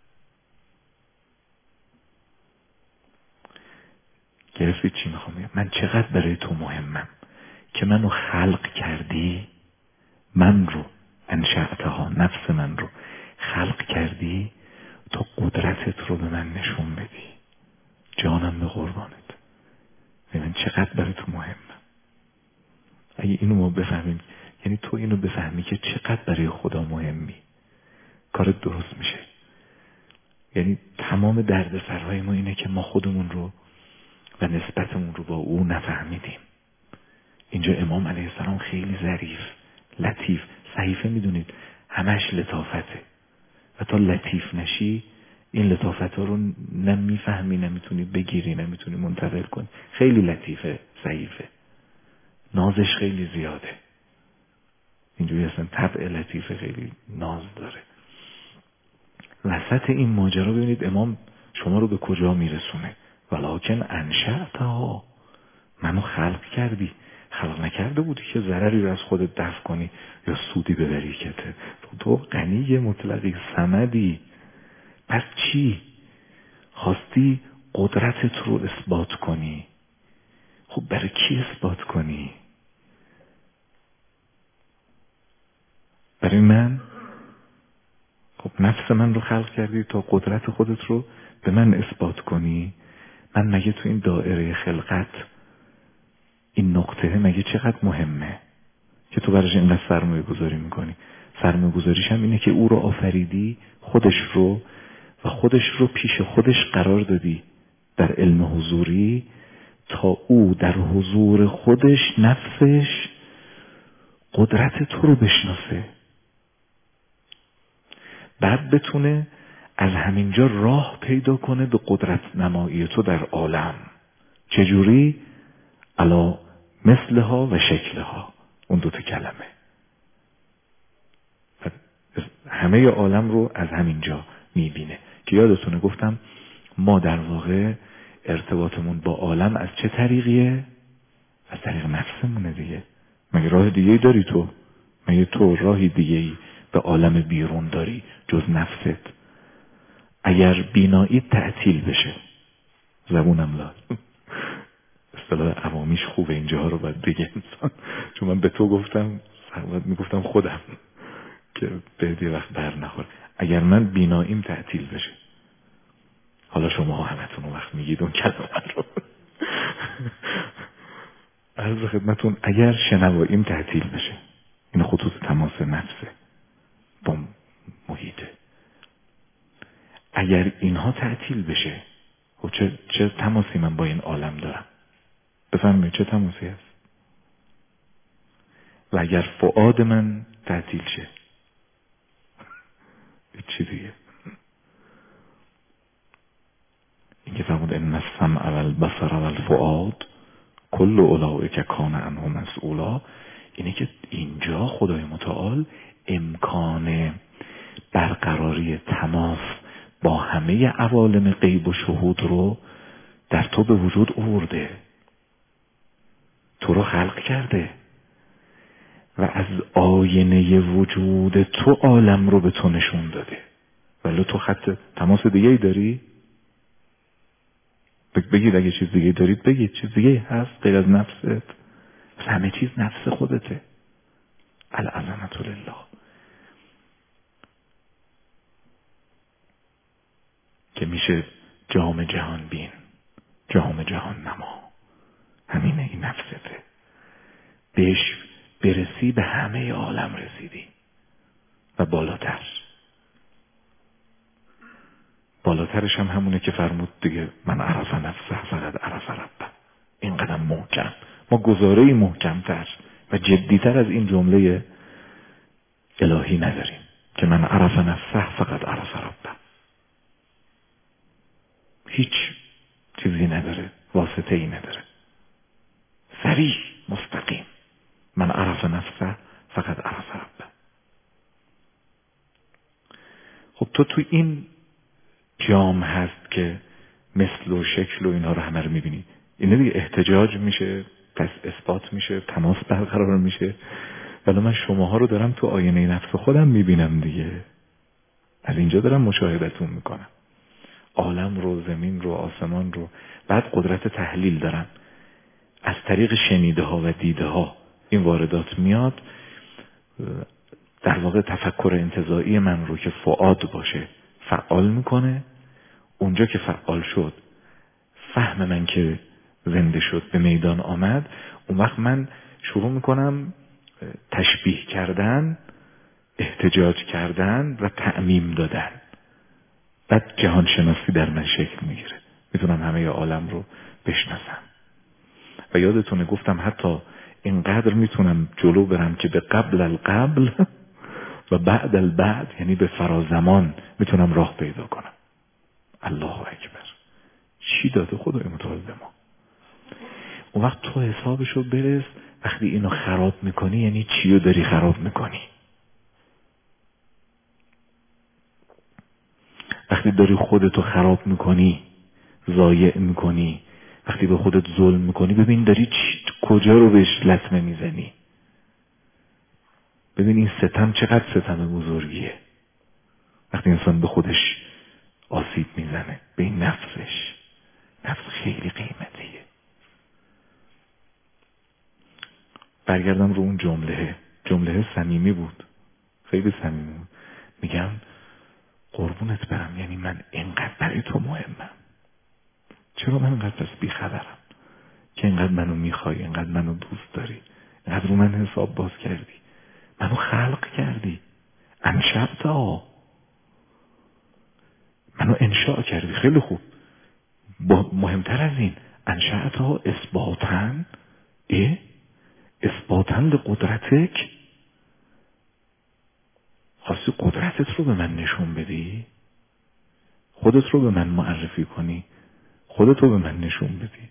گرفتی چی میخوام بگم؟ من چقدر برای تو مهمم که منو خلق کردی، من رو انشأتها، نفس من رو خلق کردی تا قدرتت رو به من نشون بدی. جانم به قربانت. من چقدر برای تو مهمم. اگه اینو ما بفهمیم، یعنی تو اینو بفهمی که چقدر برای خدا مهمی، کارت درست میشه. یعنی تمام دردسرهای ما اینه که ما خودمون رو و نسبتمون رو با او نفهمیدیم. اینجا امام علیه السلام خیلی ظریف، لطیف. صحیفه میدونید همش لطافته و تا لطیف نشی این لطافت ها رو نمیفهمی، نمیتونی بگیری، نمیتونی منتقل کنی. خیلی لطیفه صحیفه، نازش خیلی زیاده. اینجوری اصلا طبع لطیفه، خیلی ناز داره. وسط این ماجرا ببینید امام شما رو به کجا میرسونه. ولکن انشأتها، منو خلق کردی. خلق نکرده بودی که ضرری رو از خودت دفع کنی یا سودی ببری. که تو غنی مطلقی، صمدی. پس چی؟ خواستی قدرتت رو اثبات کنی. خب برای کی اثبات کنی؟ برای من؟ خب نفس من رو خلق کردی تا قدرت خودت رو به من اثبات کنی. من مگه تو این دایره خلقت این نقطه مگه چقدر مهمه که تو براش اینقدر سرمایه گذاری میکنی؟ سرمایه گذاریش هم اینه که او رو آفریدی، خودش رو و خودش رو پیش خودش قرار دادی در علم حضوری تا او در حضور خودش نفسش قدرت تو رو بشناسه، بعد بتونه از همینجا راه پیدا کنه به قدرت نمایی تو در عالم. چجوری؟ علا مثلها و شکلها، اون دوتا کلمه. همه عالم رو از همینجا میبینه. که یادتونه گفتم ما در واقع ارتباطمون با عالم از چه طریقیه؟ از طریق نفسمونه دیگه. مگه راه دیگه‌ای داری تو؟ مگه تو راهی دیگه‌ای به عالم بیرون داری جز نفست؟ اگر بینایی تعطیل بشه، زبونم لال اصطلاح عوامیش خوبه، اینجاها رو باید بگه انسان، چون من به تو گفتم باید میگفتم خودم که به وقت بر نخور. اگر من بیناییم تعطیل بشه، حالا شما همتون وقت میگید اون کلمه رو عرض خدمتون، اگر شنواییم تعطیل بشه، این خطوط تماس نفسه با محیطه، اگر اینها تعطیل بشه، خب چه تماسی من با این عالم دارم؟ بفهمید چه تماسی هست؟ و اگر فؤاد من تعطیل شه، چی دیگه؟ این که فرمود ان السمع والبصر والفؤاد کل اولئک کان عنه مسئولا، اینه که اینجا خدای متعال امکان برقراری تماس با همه عوالم غیب و شهود رو در تو به وجود آورده، تو رو خلق کرده و از آینه وجود تو عالم رو به تو نشون داده. ولی تو خط تماس دیگه‌ای داری؟ بگید اگه چیز دیگه دارید بگید. چیز دیگه هست غیر از نفست؟ همه چیز نفس خودته. العظمت لله. که میشه جام جهان بین، جام جهان نما. همینه، این نفسته. بهش برسی به همه عالم رسیدی و بالاتر. بالاترش هم همونه که فرمود دیگه، من عرف نفسه فقط عرف ربه. این قدم محکم، ما گزاره‌ای محکمتر و جدیتر از این جمله الهی نداریم که من عرف نفسه فقط عرف ربه. هیچ چیزی نداره، واسطه ای نداره. سریع مستقیم. من عرف نفسه فقط عرف ربه. خب تو این جام هست که مثل و شکل و اینها رو همه رو میبینی. اینه دیگه احتجاج میشه، پس اثبات میشه، تماس برقرار میشه. ولی من شماها رو دارم تو آینه نفس خودم میبینم دیگه. از اینجا دارم مشاهدتون میکنم. عالم رو، زمین رو، آسمان رو. بعد قدرت تحلیل دارم. از طریق شنیده ها و دیده ها این واردات میاد. در واقع تفکر انتزاعی من رو که فؤاد باشه فعال میکنه. اونجا که فعال شد، فهم من که زنده شد، به میدان آمد، اون وقت من شروع میکنم تشبیه کردن، احتجاج کردن و تعمیم دادن. بعد جهان شناسی در من شکل میگیره. میتونم همه عالم رو بشناسم. و یادتونه گفتم حتی اینقدر میتونم جلو برم که به قبل القبل و بعد البعد، یعنی به فرازمان میتونم راه پیدا کنم. الله اکبر. چی داده خدای متعال به ما؟ اون وقت تو حسابشو برس. وقتی اینو خراب میکنی یعنی چیو داری خراب میکنی؟ وقتی داری خودتو خراب میکنی، ضایع میکنی، وقتی به خودت ظلم میکنی، ببین داری کجا رو بهش لطمه میزنی. ببین این ستم چقدر ستم بزرگیه. وقتی انسان به خودش آسیب میزنه، به این نفسش. نفس خیلی قیمتیه. برگردم رو اون جمله صمیمی بود، خیلی صمیمی بود. میگم قربونت برم، یعنی من اینقدر برای تو مهمم. چرا من اینقدر پس بیخبرم که اینقدر منو میخوای، اینقدر منو دوست داری، اینقدر رو من حساب باز کردی، منو خلق کردی، انشأتا، منو انشاء کردی. خیلی خوب. مهمتر از این، انشأتا اثباتن، اثباتن لقدرتک. خواستی قدرتت رو به من نشون بدی، خودت رو به من معرفی کنی، خودت رو به من نشون بدی.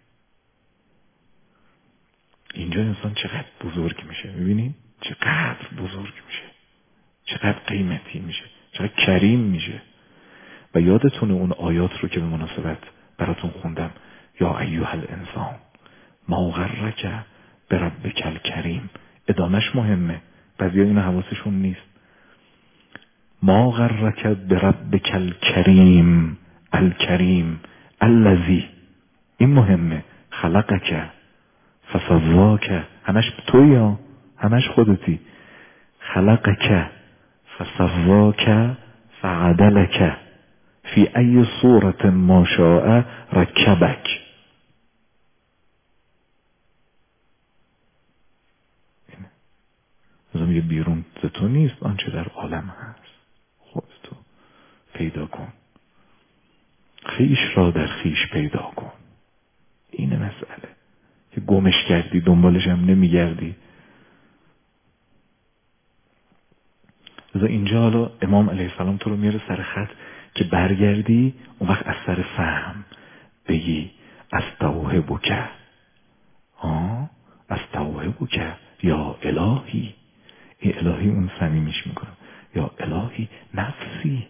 اینجا انسان چقدر بزرگ میشه. میبینین چقدر بزرگ میشه، چقدر قیمتی میشه، چقدر کریم میشه. و یادتونه اون آیات رو که به مناسبت براتون خوندم، یا ایها الانسان ما غرک بربک الکریم. ادامش مهمه، بعضیا اینو حواسشون نیست. ما غرک بربک الکریم، الکریم الذی، این مهمه. خلقک فسواک، همش تویی ها، همش خودتی. خلقک فسواک فعدلک فی ای صورت ما شاء رکبک. اینه میگه بیرون ز تو نیست آنچه در عالم هست، خودتو پیدا کن، خیش را در خیش پیدا کن. اینه مسئله که گمش کردی، دنبالش هم نمیگردی. لذا اینجا حالا امام علیه السلام تو رو میاره سر خط که برگردی، اون وقت از سر فهم بگی استوهبک، استوهبک یا الهی. این الهی اون صمیمیش میکنم، یا الهی نفسی،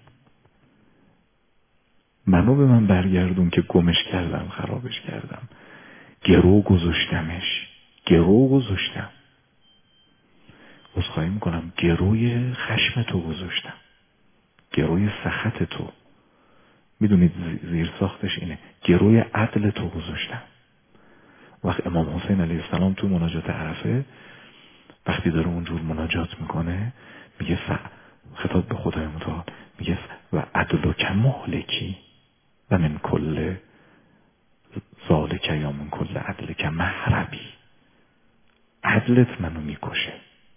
منو به من برگردون که گمش کردم، خرابش کردم، گرو گذاشتمش، گرو گذاشتم. عذرخواهی میکنم، گروی خشم تو گذاشتم، گروی سخط تو. میدونید زیر ساختش اینه، گروی عدل تو گذاشتم. وقت امام حسین علیه السلام تو مناجات عرفه وقتی داره اونجور مناجات میکنه، میگه خطاب به خدای متعال، میگه و عدلک مهلکی و من کل ذالک یا من کل عدلک محربی. عدلت منو میکشه،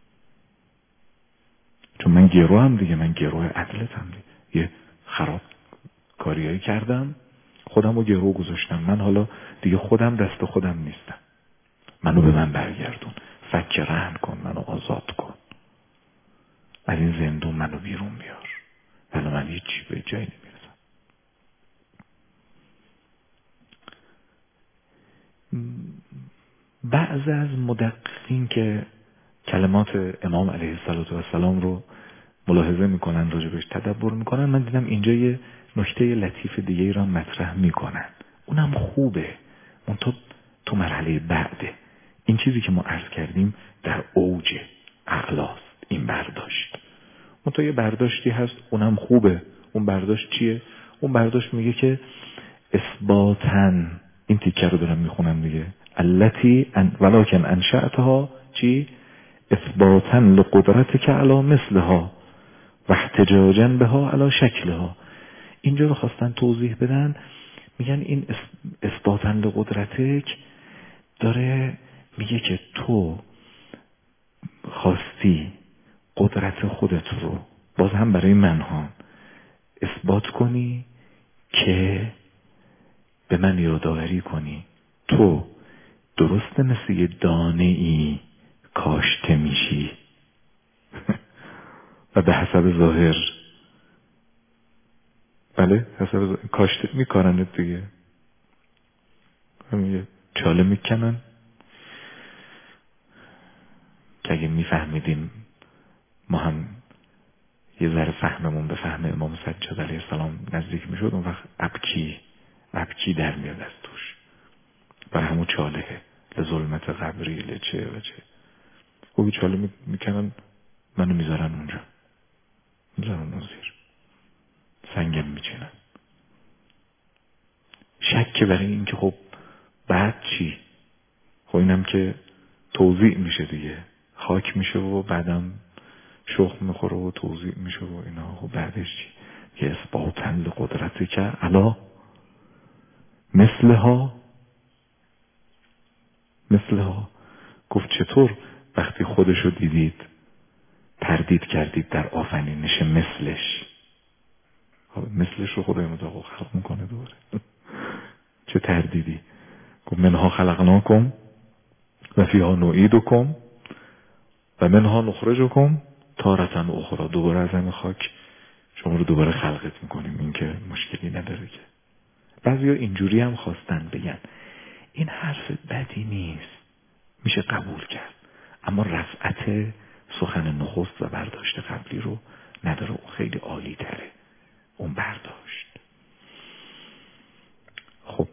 چون من گروه هم دیگه، من گروه عدلت هم دیگه. یه خراب کاریایی کردم، خودم رو گروه گذاشتم، من حالا دیگه خودم دست خودم نیستم، منو به من برگردون، فک رهن کن، منو آزاد کن، از این زندون منو بیرون بیار، ولی من هیچی به جایی نمیرسم. بعض از مدققین که کلمات امام علیه السلام رو ملاحظه میکنن، راجبش تدبر میکنن، من دیدم اینجا یه نکته لطیف دیگه را مطرح میکنن. اونم خوبه، منتها تو مرحله بعده. این چیزی که ما عرض کردیم در اوج اعلاست این برداشت. منتها یه برداشتی هست اونم خوبه. اون برداشت چیه؟ اون برداشت میگه که اثباتن، این تیکه رو دارم میخونم دیگه، التی ولکن انشأتها چی؟ اثباتا لقدرتک علی مثلها و احتجاجا بها علی شکلها. اینجا رو خواستن توضیح بدن، میگن این اثباتا لقدرتک داره میگه که تو خواستی قدرت خودت رو باز هم برای منها اثبات کنی که به من یادآوری کنی تو درسته مثل یه دانه ای کاشته میشی و به حسب ظاهر، بله حسب ظاهر کاشته میکارنت دیگه، همین چاله میکنن که اگه میفهمیدیم ما هم یه ذره فهممون به فهم امام سجاد علیه السلام نزدیک میشد، اون وقت ابکی در میاد از توش بر همون چاله لظلمت قبری لچه و چه خوبی چاله میکنن منو میذارن اونجا، میذارن اون زیر سنگم میچینن. شک برای این که خب بعد چی؟ خب اینم که توزیع میشه دیگه، خاک میشه و بعدم شخم میخوره و توزیع میشه و اینا. خب بعدش چی؟ که اثباتن لقدرتی که علا مثلها گفت چطور وقتی خودشو دیدید تردید کردید در آفرینش مثلش؟ مثلش رو خدای متعال خلق میکنه دوباره چه تردیدی؟ گفت منها خلقناکم و فیها نعیدکم و منها نخرجکم تارة اخرى. دوباره از همین خاک شما رو دوباره خلقت میکنیم، این که مشکلی نداره. که بعضیا اینجوری هم خواستن بگن این حرف بدی نیست، میشه قبول کرد، اما رفعت سخن نخست و برداشت قبلی رو نداره، اون خیلی عالی تره اون برداشت. خب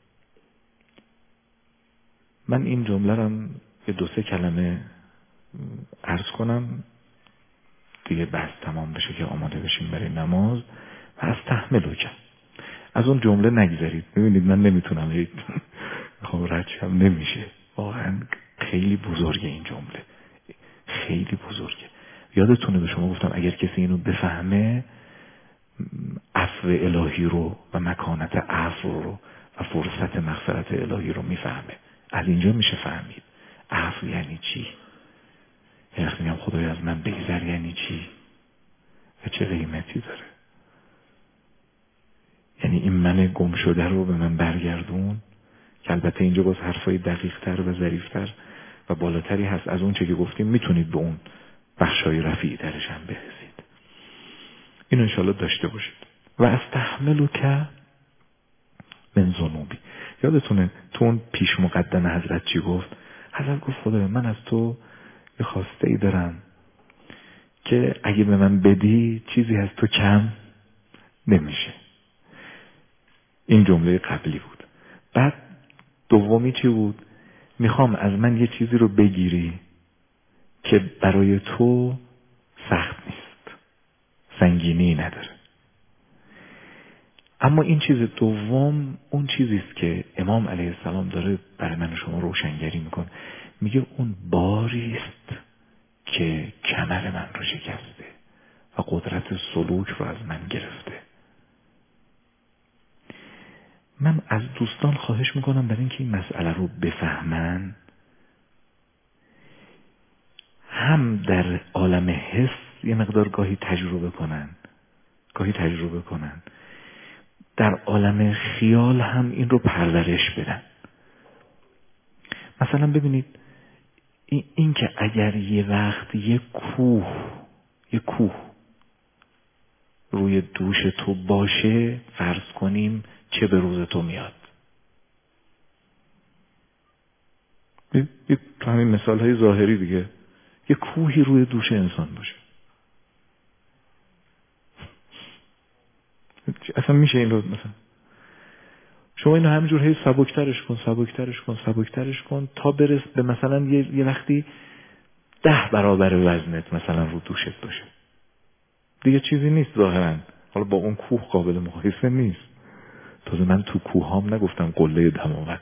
من این جمله رم یه 2-3 کلمه عرض کنم دیگه بس تمام بشه که آماده بشیم برای نماز. و از تحملو کرد از اون جمله نگذارید. ببینید من نمیتونم خب ردشم نمیشه، واقعا خیلی بزرگه این جمله، خیلی بزرگه. یادتونه به شما گفتم اگر کسی اینو بفهمه عفو الهی رو و مکانت عفو رو و فرصت مغفرت الهی رو میفهمه. از اینجا میشه فهمید عفو یعنی چی، یعنی میگم خدای از من بگذر یعنی چی و چه قیمتی داره. یعنی این من گم شده رو به من برگردون، که البته اینجا باز حرفای دقیق تر و ظریفتر و بالاتری هست از اون چه که گفتیم، میتونید به اون بخشای رفیع ترش هم برسید. اینو انشاءالله داشته باشید. و از تحملو که من ذنوبی. یادتونه تو اون پیش مقدم حضرت چی گفت؟ حضرت گفت خدای من از تو یه خواسته ای دارم که اگه به من بدی چیزی از تو کم نمیشه. این جمله قبلی بود. بعد دومی چی بود؟ میخوام از من یه چیزی رو بگیری که برای تو سخت نیست، سنگینی نداره. اما این چیز دوم اون چیزی است که امام علیه السلام داره برای من و شما روشنگری میکنه. میگه اون باری است که کمر من رو شکسته و قدرت سلوک رو از من گرفته. من از دوستان خواهش میکنم برای اینکه این مسئله رو بفهمن، هم در عالم حس یه مقدار گاهی تجربه کنن، در عالم خیال هم این رو پرورش بدن. مثلا ببینید این که اگر یه وقت یه کوه روی دوش تو باشه، فرض کنیم چه به روز تو میاد؟ تو همین مثال های ظاهری دیگه، یه کوهی روی دوش انسان باشه. اصلا میشه این رو مثلا شما اینو همینجور هی سبکترش کن تا برس به مثلا یه وقتی 10 برابر وزنت مثلا رو دوشت باشه. دیگه چیزی نیست ظاهرا. حالا با اون کوه قابل مقایسه نیست. تازه من تو کوهام نگفتم قله دماوند.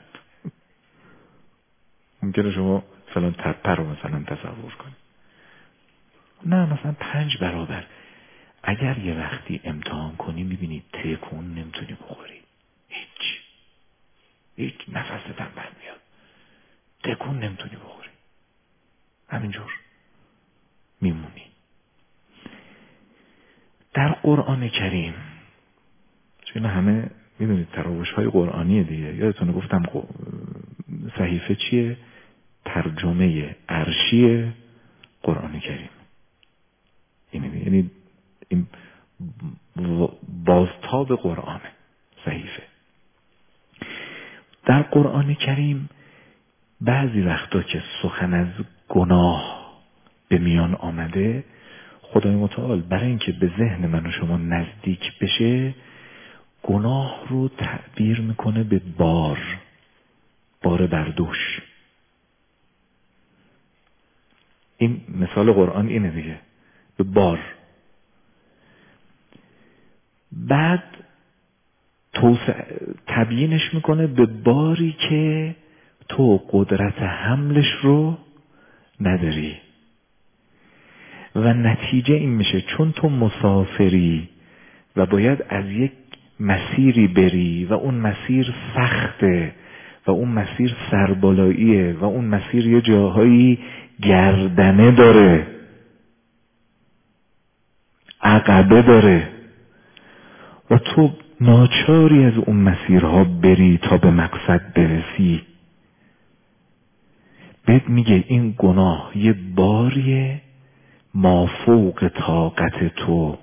ممکنه شما مثلا تپه رو مثلا تصور کنید. نه مثلا 5 برابر. اگر یه وقتی امتحان کنی میبینی تکون نمیتونی بخوری، هیچ نفست هم بند میاد، تکون نمیتونی بخوری، همینجور میمونی. در قرآن کریم چون همه میدونید تراوش های قرآنیه دیگه، یادتونه گفتم صحیفه چیه؟ ترجمه عرشی قرآن کریم. یعنی این بازتاب قرآنه صحیفه. در قرآن کریم بعضی وقتا که سخن از گناه به میان آمده، خدای متعال برای اینکه به ذهن من و شما نزدیک بشه گناه رو تعبیر میکنه به بار بردوش. این مثال قرآن اینه دیگه، به بار. بعد تبیینش میکنه به باری که تو قدرت حملش رو نداری و نتیجه این میشه چون تو مسافری و باید از یک مسیری بری و اون مسیر سخته و اون مسیر سربالاییه و اون مسیر یه جاهایی گردنه داره، عقبه داره و تو ناچاری از اون مسیرها بری تا به مقصد برسی. بهت میگه این گناه یه باریه مافوق طاقت تو،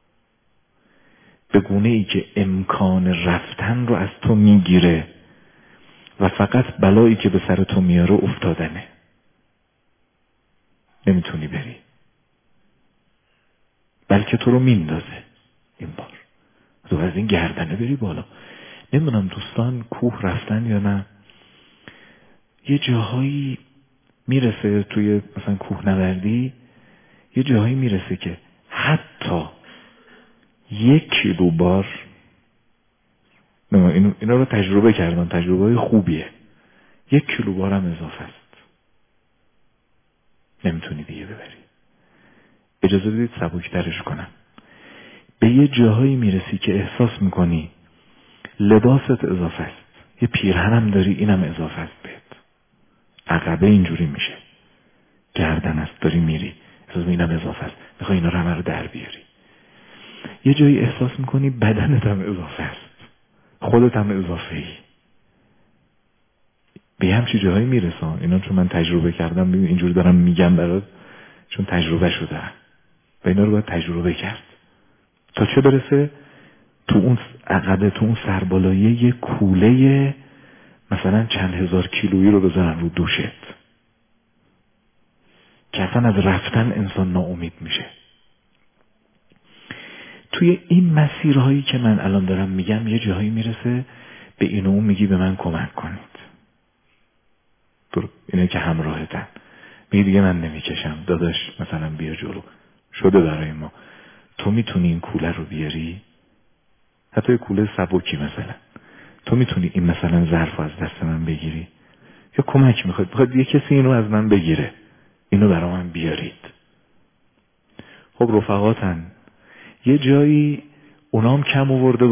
به گونه ای که امکان رفتن رو از تو میگیره و فقط بلایی که به سر تو میاره افتادنه، نمیتونی بری، بلکه تو رو میندازه این بار، تو از این گردنه بری بالا. نمیدونم دوستان کوه رفتن یا نه، یه جاهایی میرسه توی مثلا کوهنوردی، یه جاهایی میرسه که حتی 1 کیلو بار، اینا رو تجربه کردم، تجربه های خوبیه، 1 کیلو بار هم اضافه است، نمیتونی دیگه ببری. اجازه بدید سبکترش کنم. به یه جاهایی میرسی که احساس میکنی لباست اضافه است، یه پیرهن هم داری اینم اضافه است بهت، عقبه اینجوری میشه، گردن است داری میری، احساس اینم اضافه است، میخوای اینا رو همه رو در بیاری. یه جایی احساس میکنی بدنت هم اضافه است، خودت هم اضافه ای. به همچی جاهایی میرسن اینا، چون من تجربه کردم، اینجوری دارم میگم برات چون تجربه شده و اینا رو باید تجربه کرد تا چه برسه تو اون عقبه، تو اون سربالایی یه کوله مثلا چند هزار کیلویی رو بذارن رو دوشت که اصلا از رفتن انسان ناامید میشه. توی این مسیرهایی که من الان دارم میگم یه جاهایی میرسه به این و اون میگی به من کمک کنید، اینه که همراهتن، میگی دیگه من نمیکشم داداش مثلا بیا جلو، شده برای ما، تو میتونی این کوله رو بیاری، حتی کوله سبکی مثلا، تو میتونی این مثلا ظرف از دست من بگیری، یا کمک میخواد یه کسی اینو از من بگیره، اینو برای من بیارید. خب رفقاتن یه جایی اونام کم آورده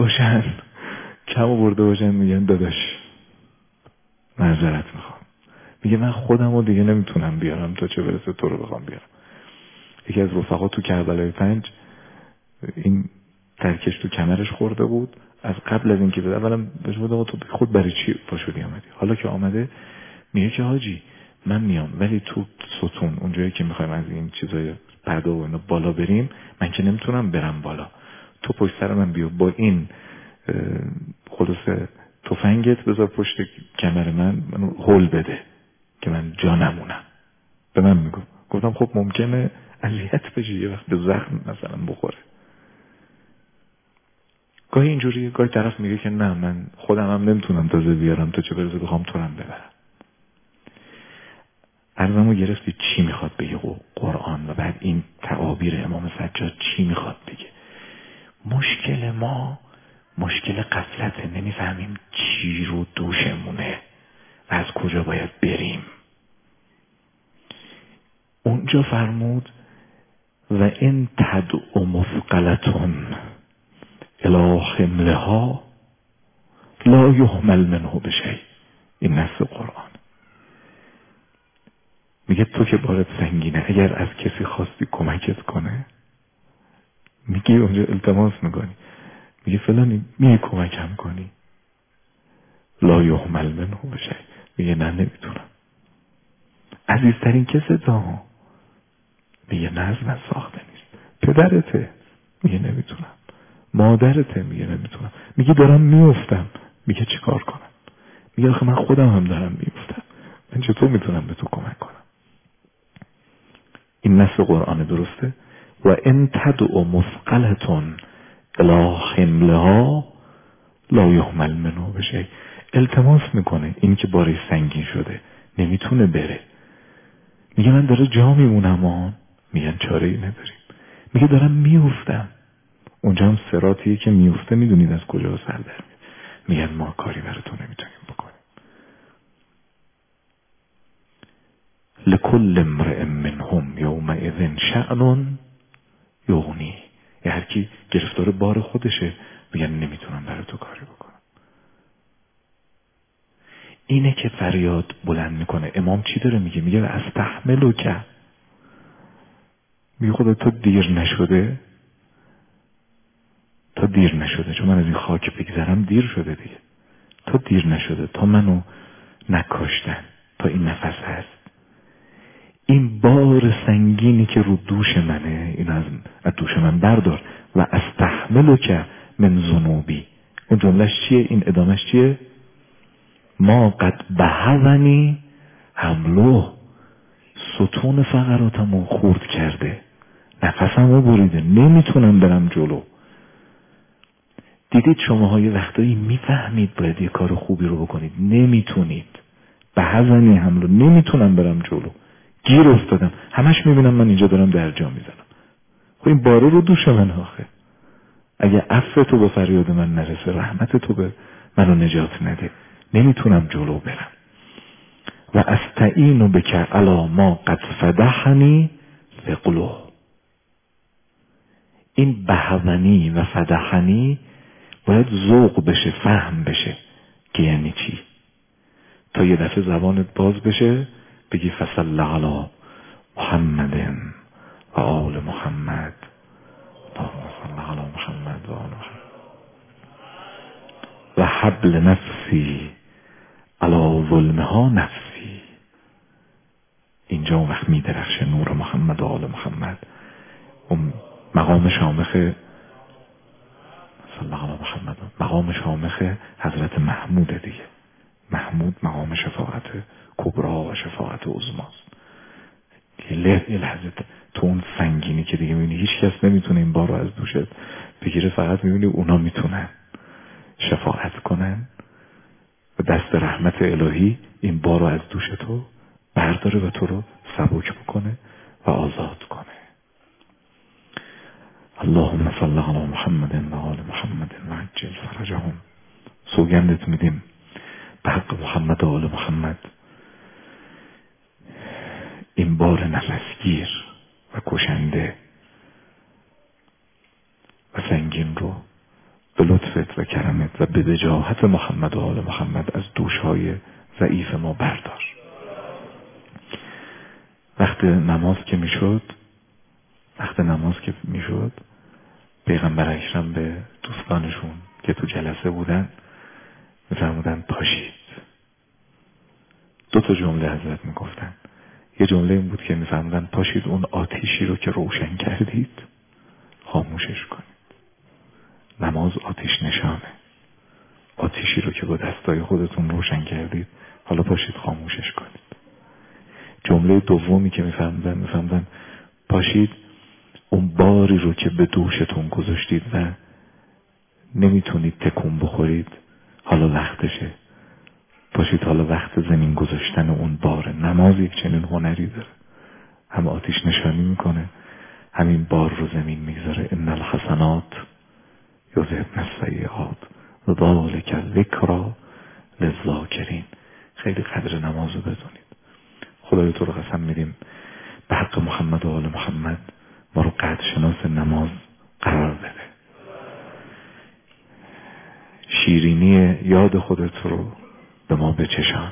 باشن میگن داداش معذرت میخوام، میگه من خودم رو دیگه نمیتونم بیارم تا چه برسه تو رو بخوام بیارم. یکی از رفقا تو کربلای 5 این ترکش تو کمرش خورده بود، از قبل از اینکه بده اولا بهش گفتم تو خود برای چی پاشدی آمدی، حالا که آمده میگه که حاجی من میام ولی تو ستون اونجایی که میخوایم از این چیزای پرده و اینا بالا بریم من که نمیتونم برم بالا، تو پشت سر من بیا با این خلاصه تفنگت بذار پشت کمر من منو هول بده، که من جا نمونم. به من میگفت، گفتم خب ممکنه اذیت بشی یه وقت به زخم مثلا بخوره. گاهی اینجوریه، گاهی طرف میگه که نه من خودم هم نمیتونم تازه بیارم، تو چه برسه بخوام تو هم ببرم. عرضمو گرفتی چی میخواد بگه قرآن و بعد این تعابیر امام سجاد چی میخواد بگه. مشکل ما مشکل غفلته، نمیفهمیم چی رو دوشمونه و از کجا باید بریم. اونجا فرمود و این تدعو مثقلتون الی حملها لا یحمل منه بشیء. این نص قرآن میگه تو که بارت سنگینه، اگر از کسی خواستی کمکت کنه، میگه اونجا التماس میکنی، میگه فلانی میگه کمکم کنی، لا یحمل منه بشیء، میگه نه نمیتونم. عزیزترین کسی ها، میگه نه از من ساخته نیست. پدرته، میگه نمیتونم. مادرته، میگه نمیتونم. میگه دارم میافتم، میگه چی کار کنم؟ میگه آخه من خودم هم دارم میافتم، من چطور میتونم به تو کمک کنم؟ این نص قرآن درسته. و ان تدعو مثقلتون الی حملها لا یحمل منه بشیء. التماس میکنه، این که بارش سنگین شده نمیتونه بره، میگه من داره جا میمونم. میگن چاره ای نداریم. میگه دارم میافتم. اونجا هم صراطیه که میفته، میدونید از کجا سر در میاد. میگن ما کاری براتون نمیتونیم بکنیم. لکل امرئ منهم یومئذ شأن یغنی. هر کی گرفتار بار خودشه، میگن نمیتونم برای تو کاری بکنم. اینه که فریاد بلند میکنه. امام چی داره میگه؟ میگه استحملک. میگه خدا تو دیر نشده، تا دیر نشده، چون من از این خاک بگذرم دیر شده دیگه. تا دیر نشده، تا منو نکاشتن، تا این نفس هست. این بار سنگینی که رو دوش منه، این از دوش من بردار. و استحملک من ذنوبی. اون جملهش چیه؟ این ادامهش چیه؟ ما قد بهونی حملو. ستون فقراتمو خورد کرده، نفسمو بریده، نمیتونم برم جلو. دیدید شماها یه وقتایی میفهمید باید یه کار خوبی رو بکنید، نمیتونید. بهونی حملو، نمیتونم برم جلو، گیر افتادم. همش میبینم من اینجا دارم درجا میزنم. خب این باره رو دوش من آخه. اگه عفو تو به فریاد من نرسه، رحمت تو به منو نجات نده، نمیتونم جلو برم. و استعین بک علی ما قد فدحنی ثقله. این بهونی و فدحنی باید ذوق بشه، فهم بشه که یعنی چی. تا یه دفعه زبانت باز بشه بگی فصل علی محمد و آل محمد، اللهم صل علی محمد و آل محمد و حبل نفسی علی ظلمها نفسی. اینجا اون وقت میدرخشه نور محمد و آل محمد. اون مقام شامخ صلی الله علی محمد، مقام شامخ حضرت محمود دیگه. محمود مقام شفاعت کبرا و شفاعت عظماست. یه لحظه تو اون سنگینی که دیگه میبینی هیچ کس نمیتونه این بار رو از دوشت بگیره، فقط میبینی اونا میتونن شفاعت کنن و دست رحمت الهی این بار رو از دوش تو برداره و تو رو سبک بکنه و آزاد کنه. اللهم صل علی محمد و آل محمد و عجل فرجهم. سوگندت میدیم به حق محمد و آل محمد این بار نفسگیر و کشنده و سنگین رو به لطفت و کرمت و به وجاهت محمد و آل محمد از دوشهای ضعیف ما بردار. وقت نماز که میشد پیغمبر اکرم به دوستانشون که تو جلسه بودن میفرمودن پاشید. 2 جمله حضرت میگفتن. یه جمله این بود که میفرمودن پاشید اون آتیشی رو که روشن کردید خاموشش کنید. نماز آتش نشانه. آتیشی رو که با دستای خودتون روشن کردید حالا پاشید خاموشش کنید. جمله دومی که میفهمدن پاشید اون باری رو که به دوشتون گذاشتید و نمیتونید تکون بخورید، حالا وقتشه. پاشید حالا وقت زمین گذاشتن اون باره. نماز یک چنین هنری داره، هم آتیش نشانی میکنه، همین بار رو زمین میگذاره. ان الحسنات یذهبن السیئات ذلک ذکری للذاکرین. خیلی قدر نماز رو بدونید. خدای تو رو قسم میدیم به حق محمد و آل محمد ما رو قدرشناس نماز قرار بده. شیرینی یاد خودت رو به ما بچشان.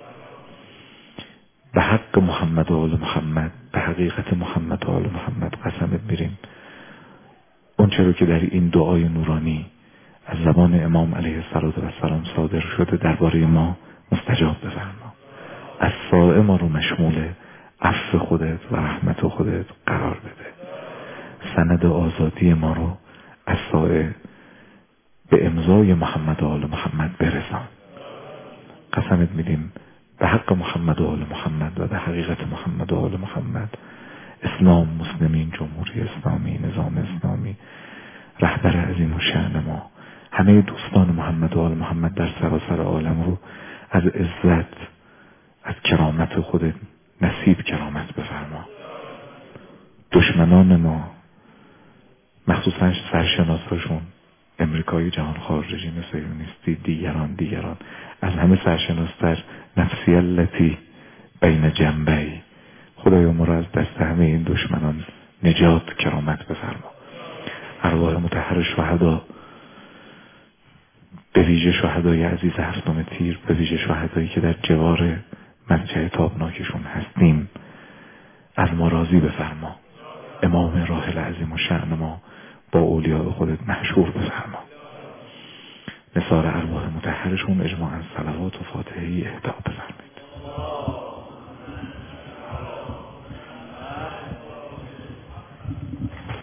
به حق محمد و آل محمد، به حقیقت محمد و آل محمد قسمت میریم اون چرا که در این دعای نورانی از زبان امام علیه السلام صادر شده درباره ما مستجاب بفرما. از سائه ما رو مشمول عفو خودت و رحمت خودت قرار بده. سند آزادی ما رو از سائه به امضای محمد و آل محمد برسان. قسمت میدیم به حق محمد و آل محمد و به حقیقت محمد و آل محمد، اسلام، مسلمین، جمهوری اسلامی، نظام اسلامی، رهبر عظیم الشأن ما، همه دوستان محمد و آل محمد در سراسر عالم رو از عزت، از کرامت خودت نصیب کرامت بفرما. دشمنان ما، مخصوصا سرشناساشون، امریکایی جهان خارجی، صهیونیستی، دیگران از همه سرشناستر، نفسی التی بین جنبی، خدایا ما را از دست همه این دشمنان نجات کرامت بفرما. ارواح مطهر شهدا، به ویژه شهدای عزیز هفتم تیر، به ویژه شهدایی که در جوار مضجع تابناکشون هستیم، از ما راضی بفرما. امام راحل عظیم الشأن ما با اولیاء خودت محشور بفرما. نثار ارواح مطهرشون اجماعاً صلوات و فاتحه‌ای اهدا بفرما.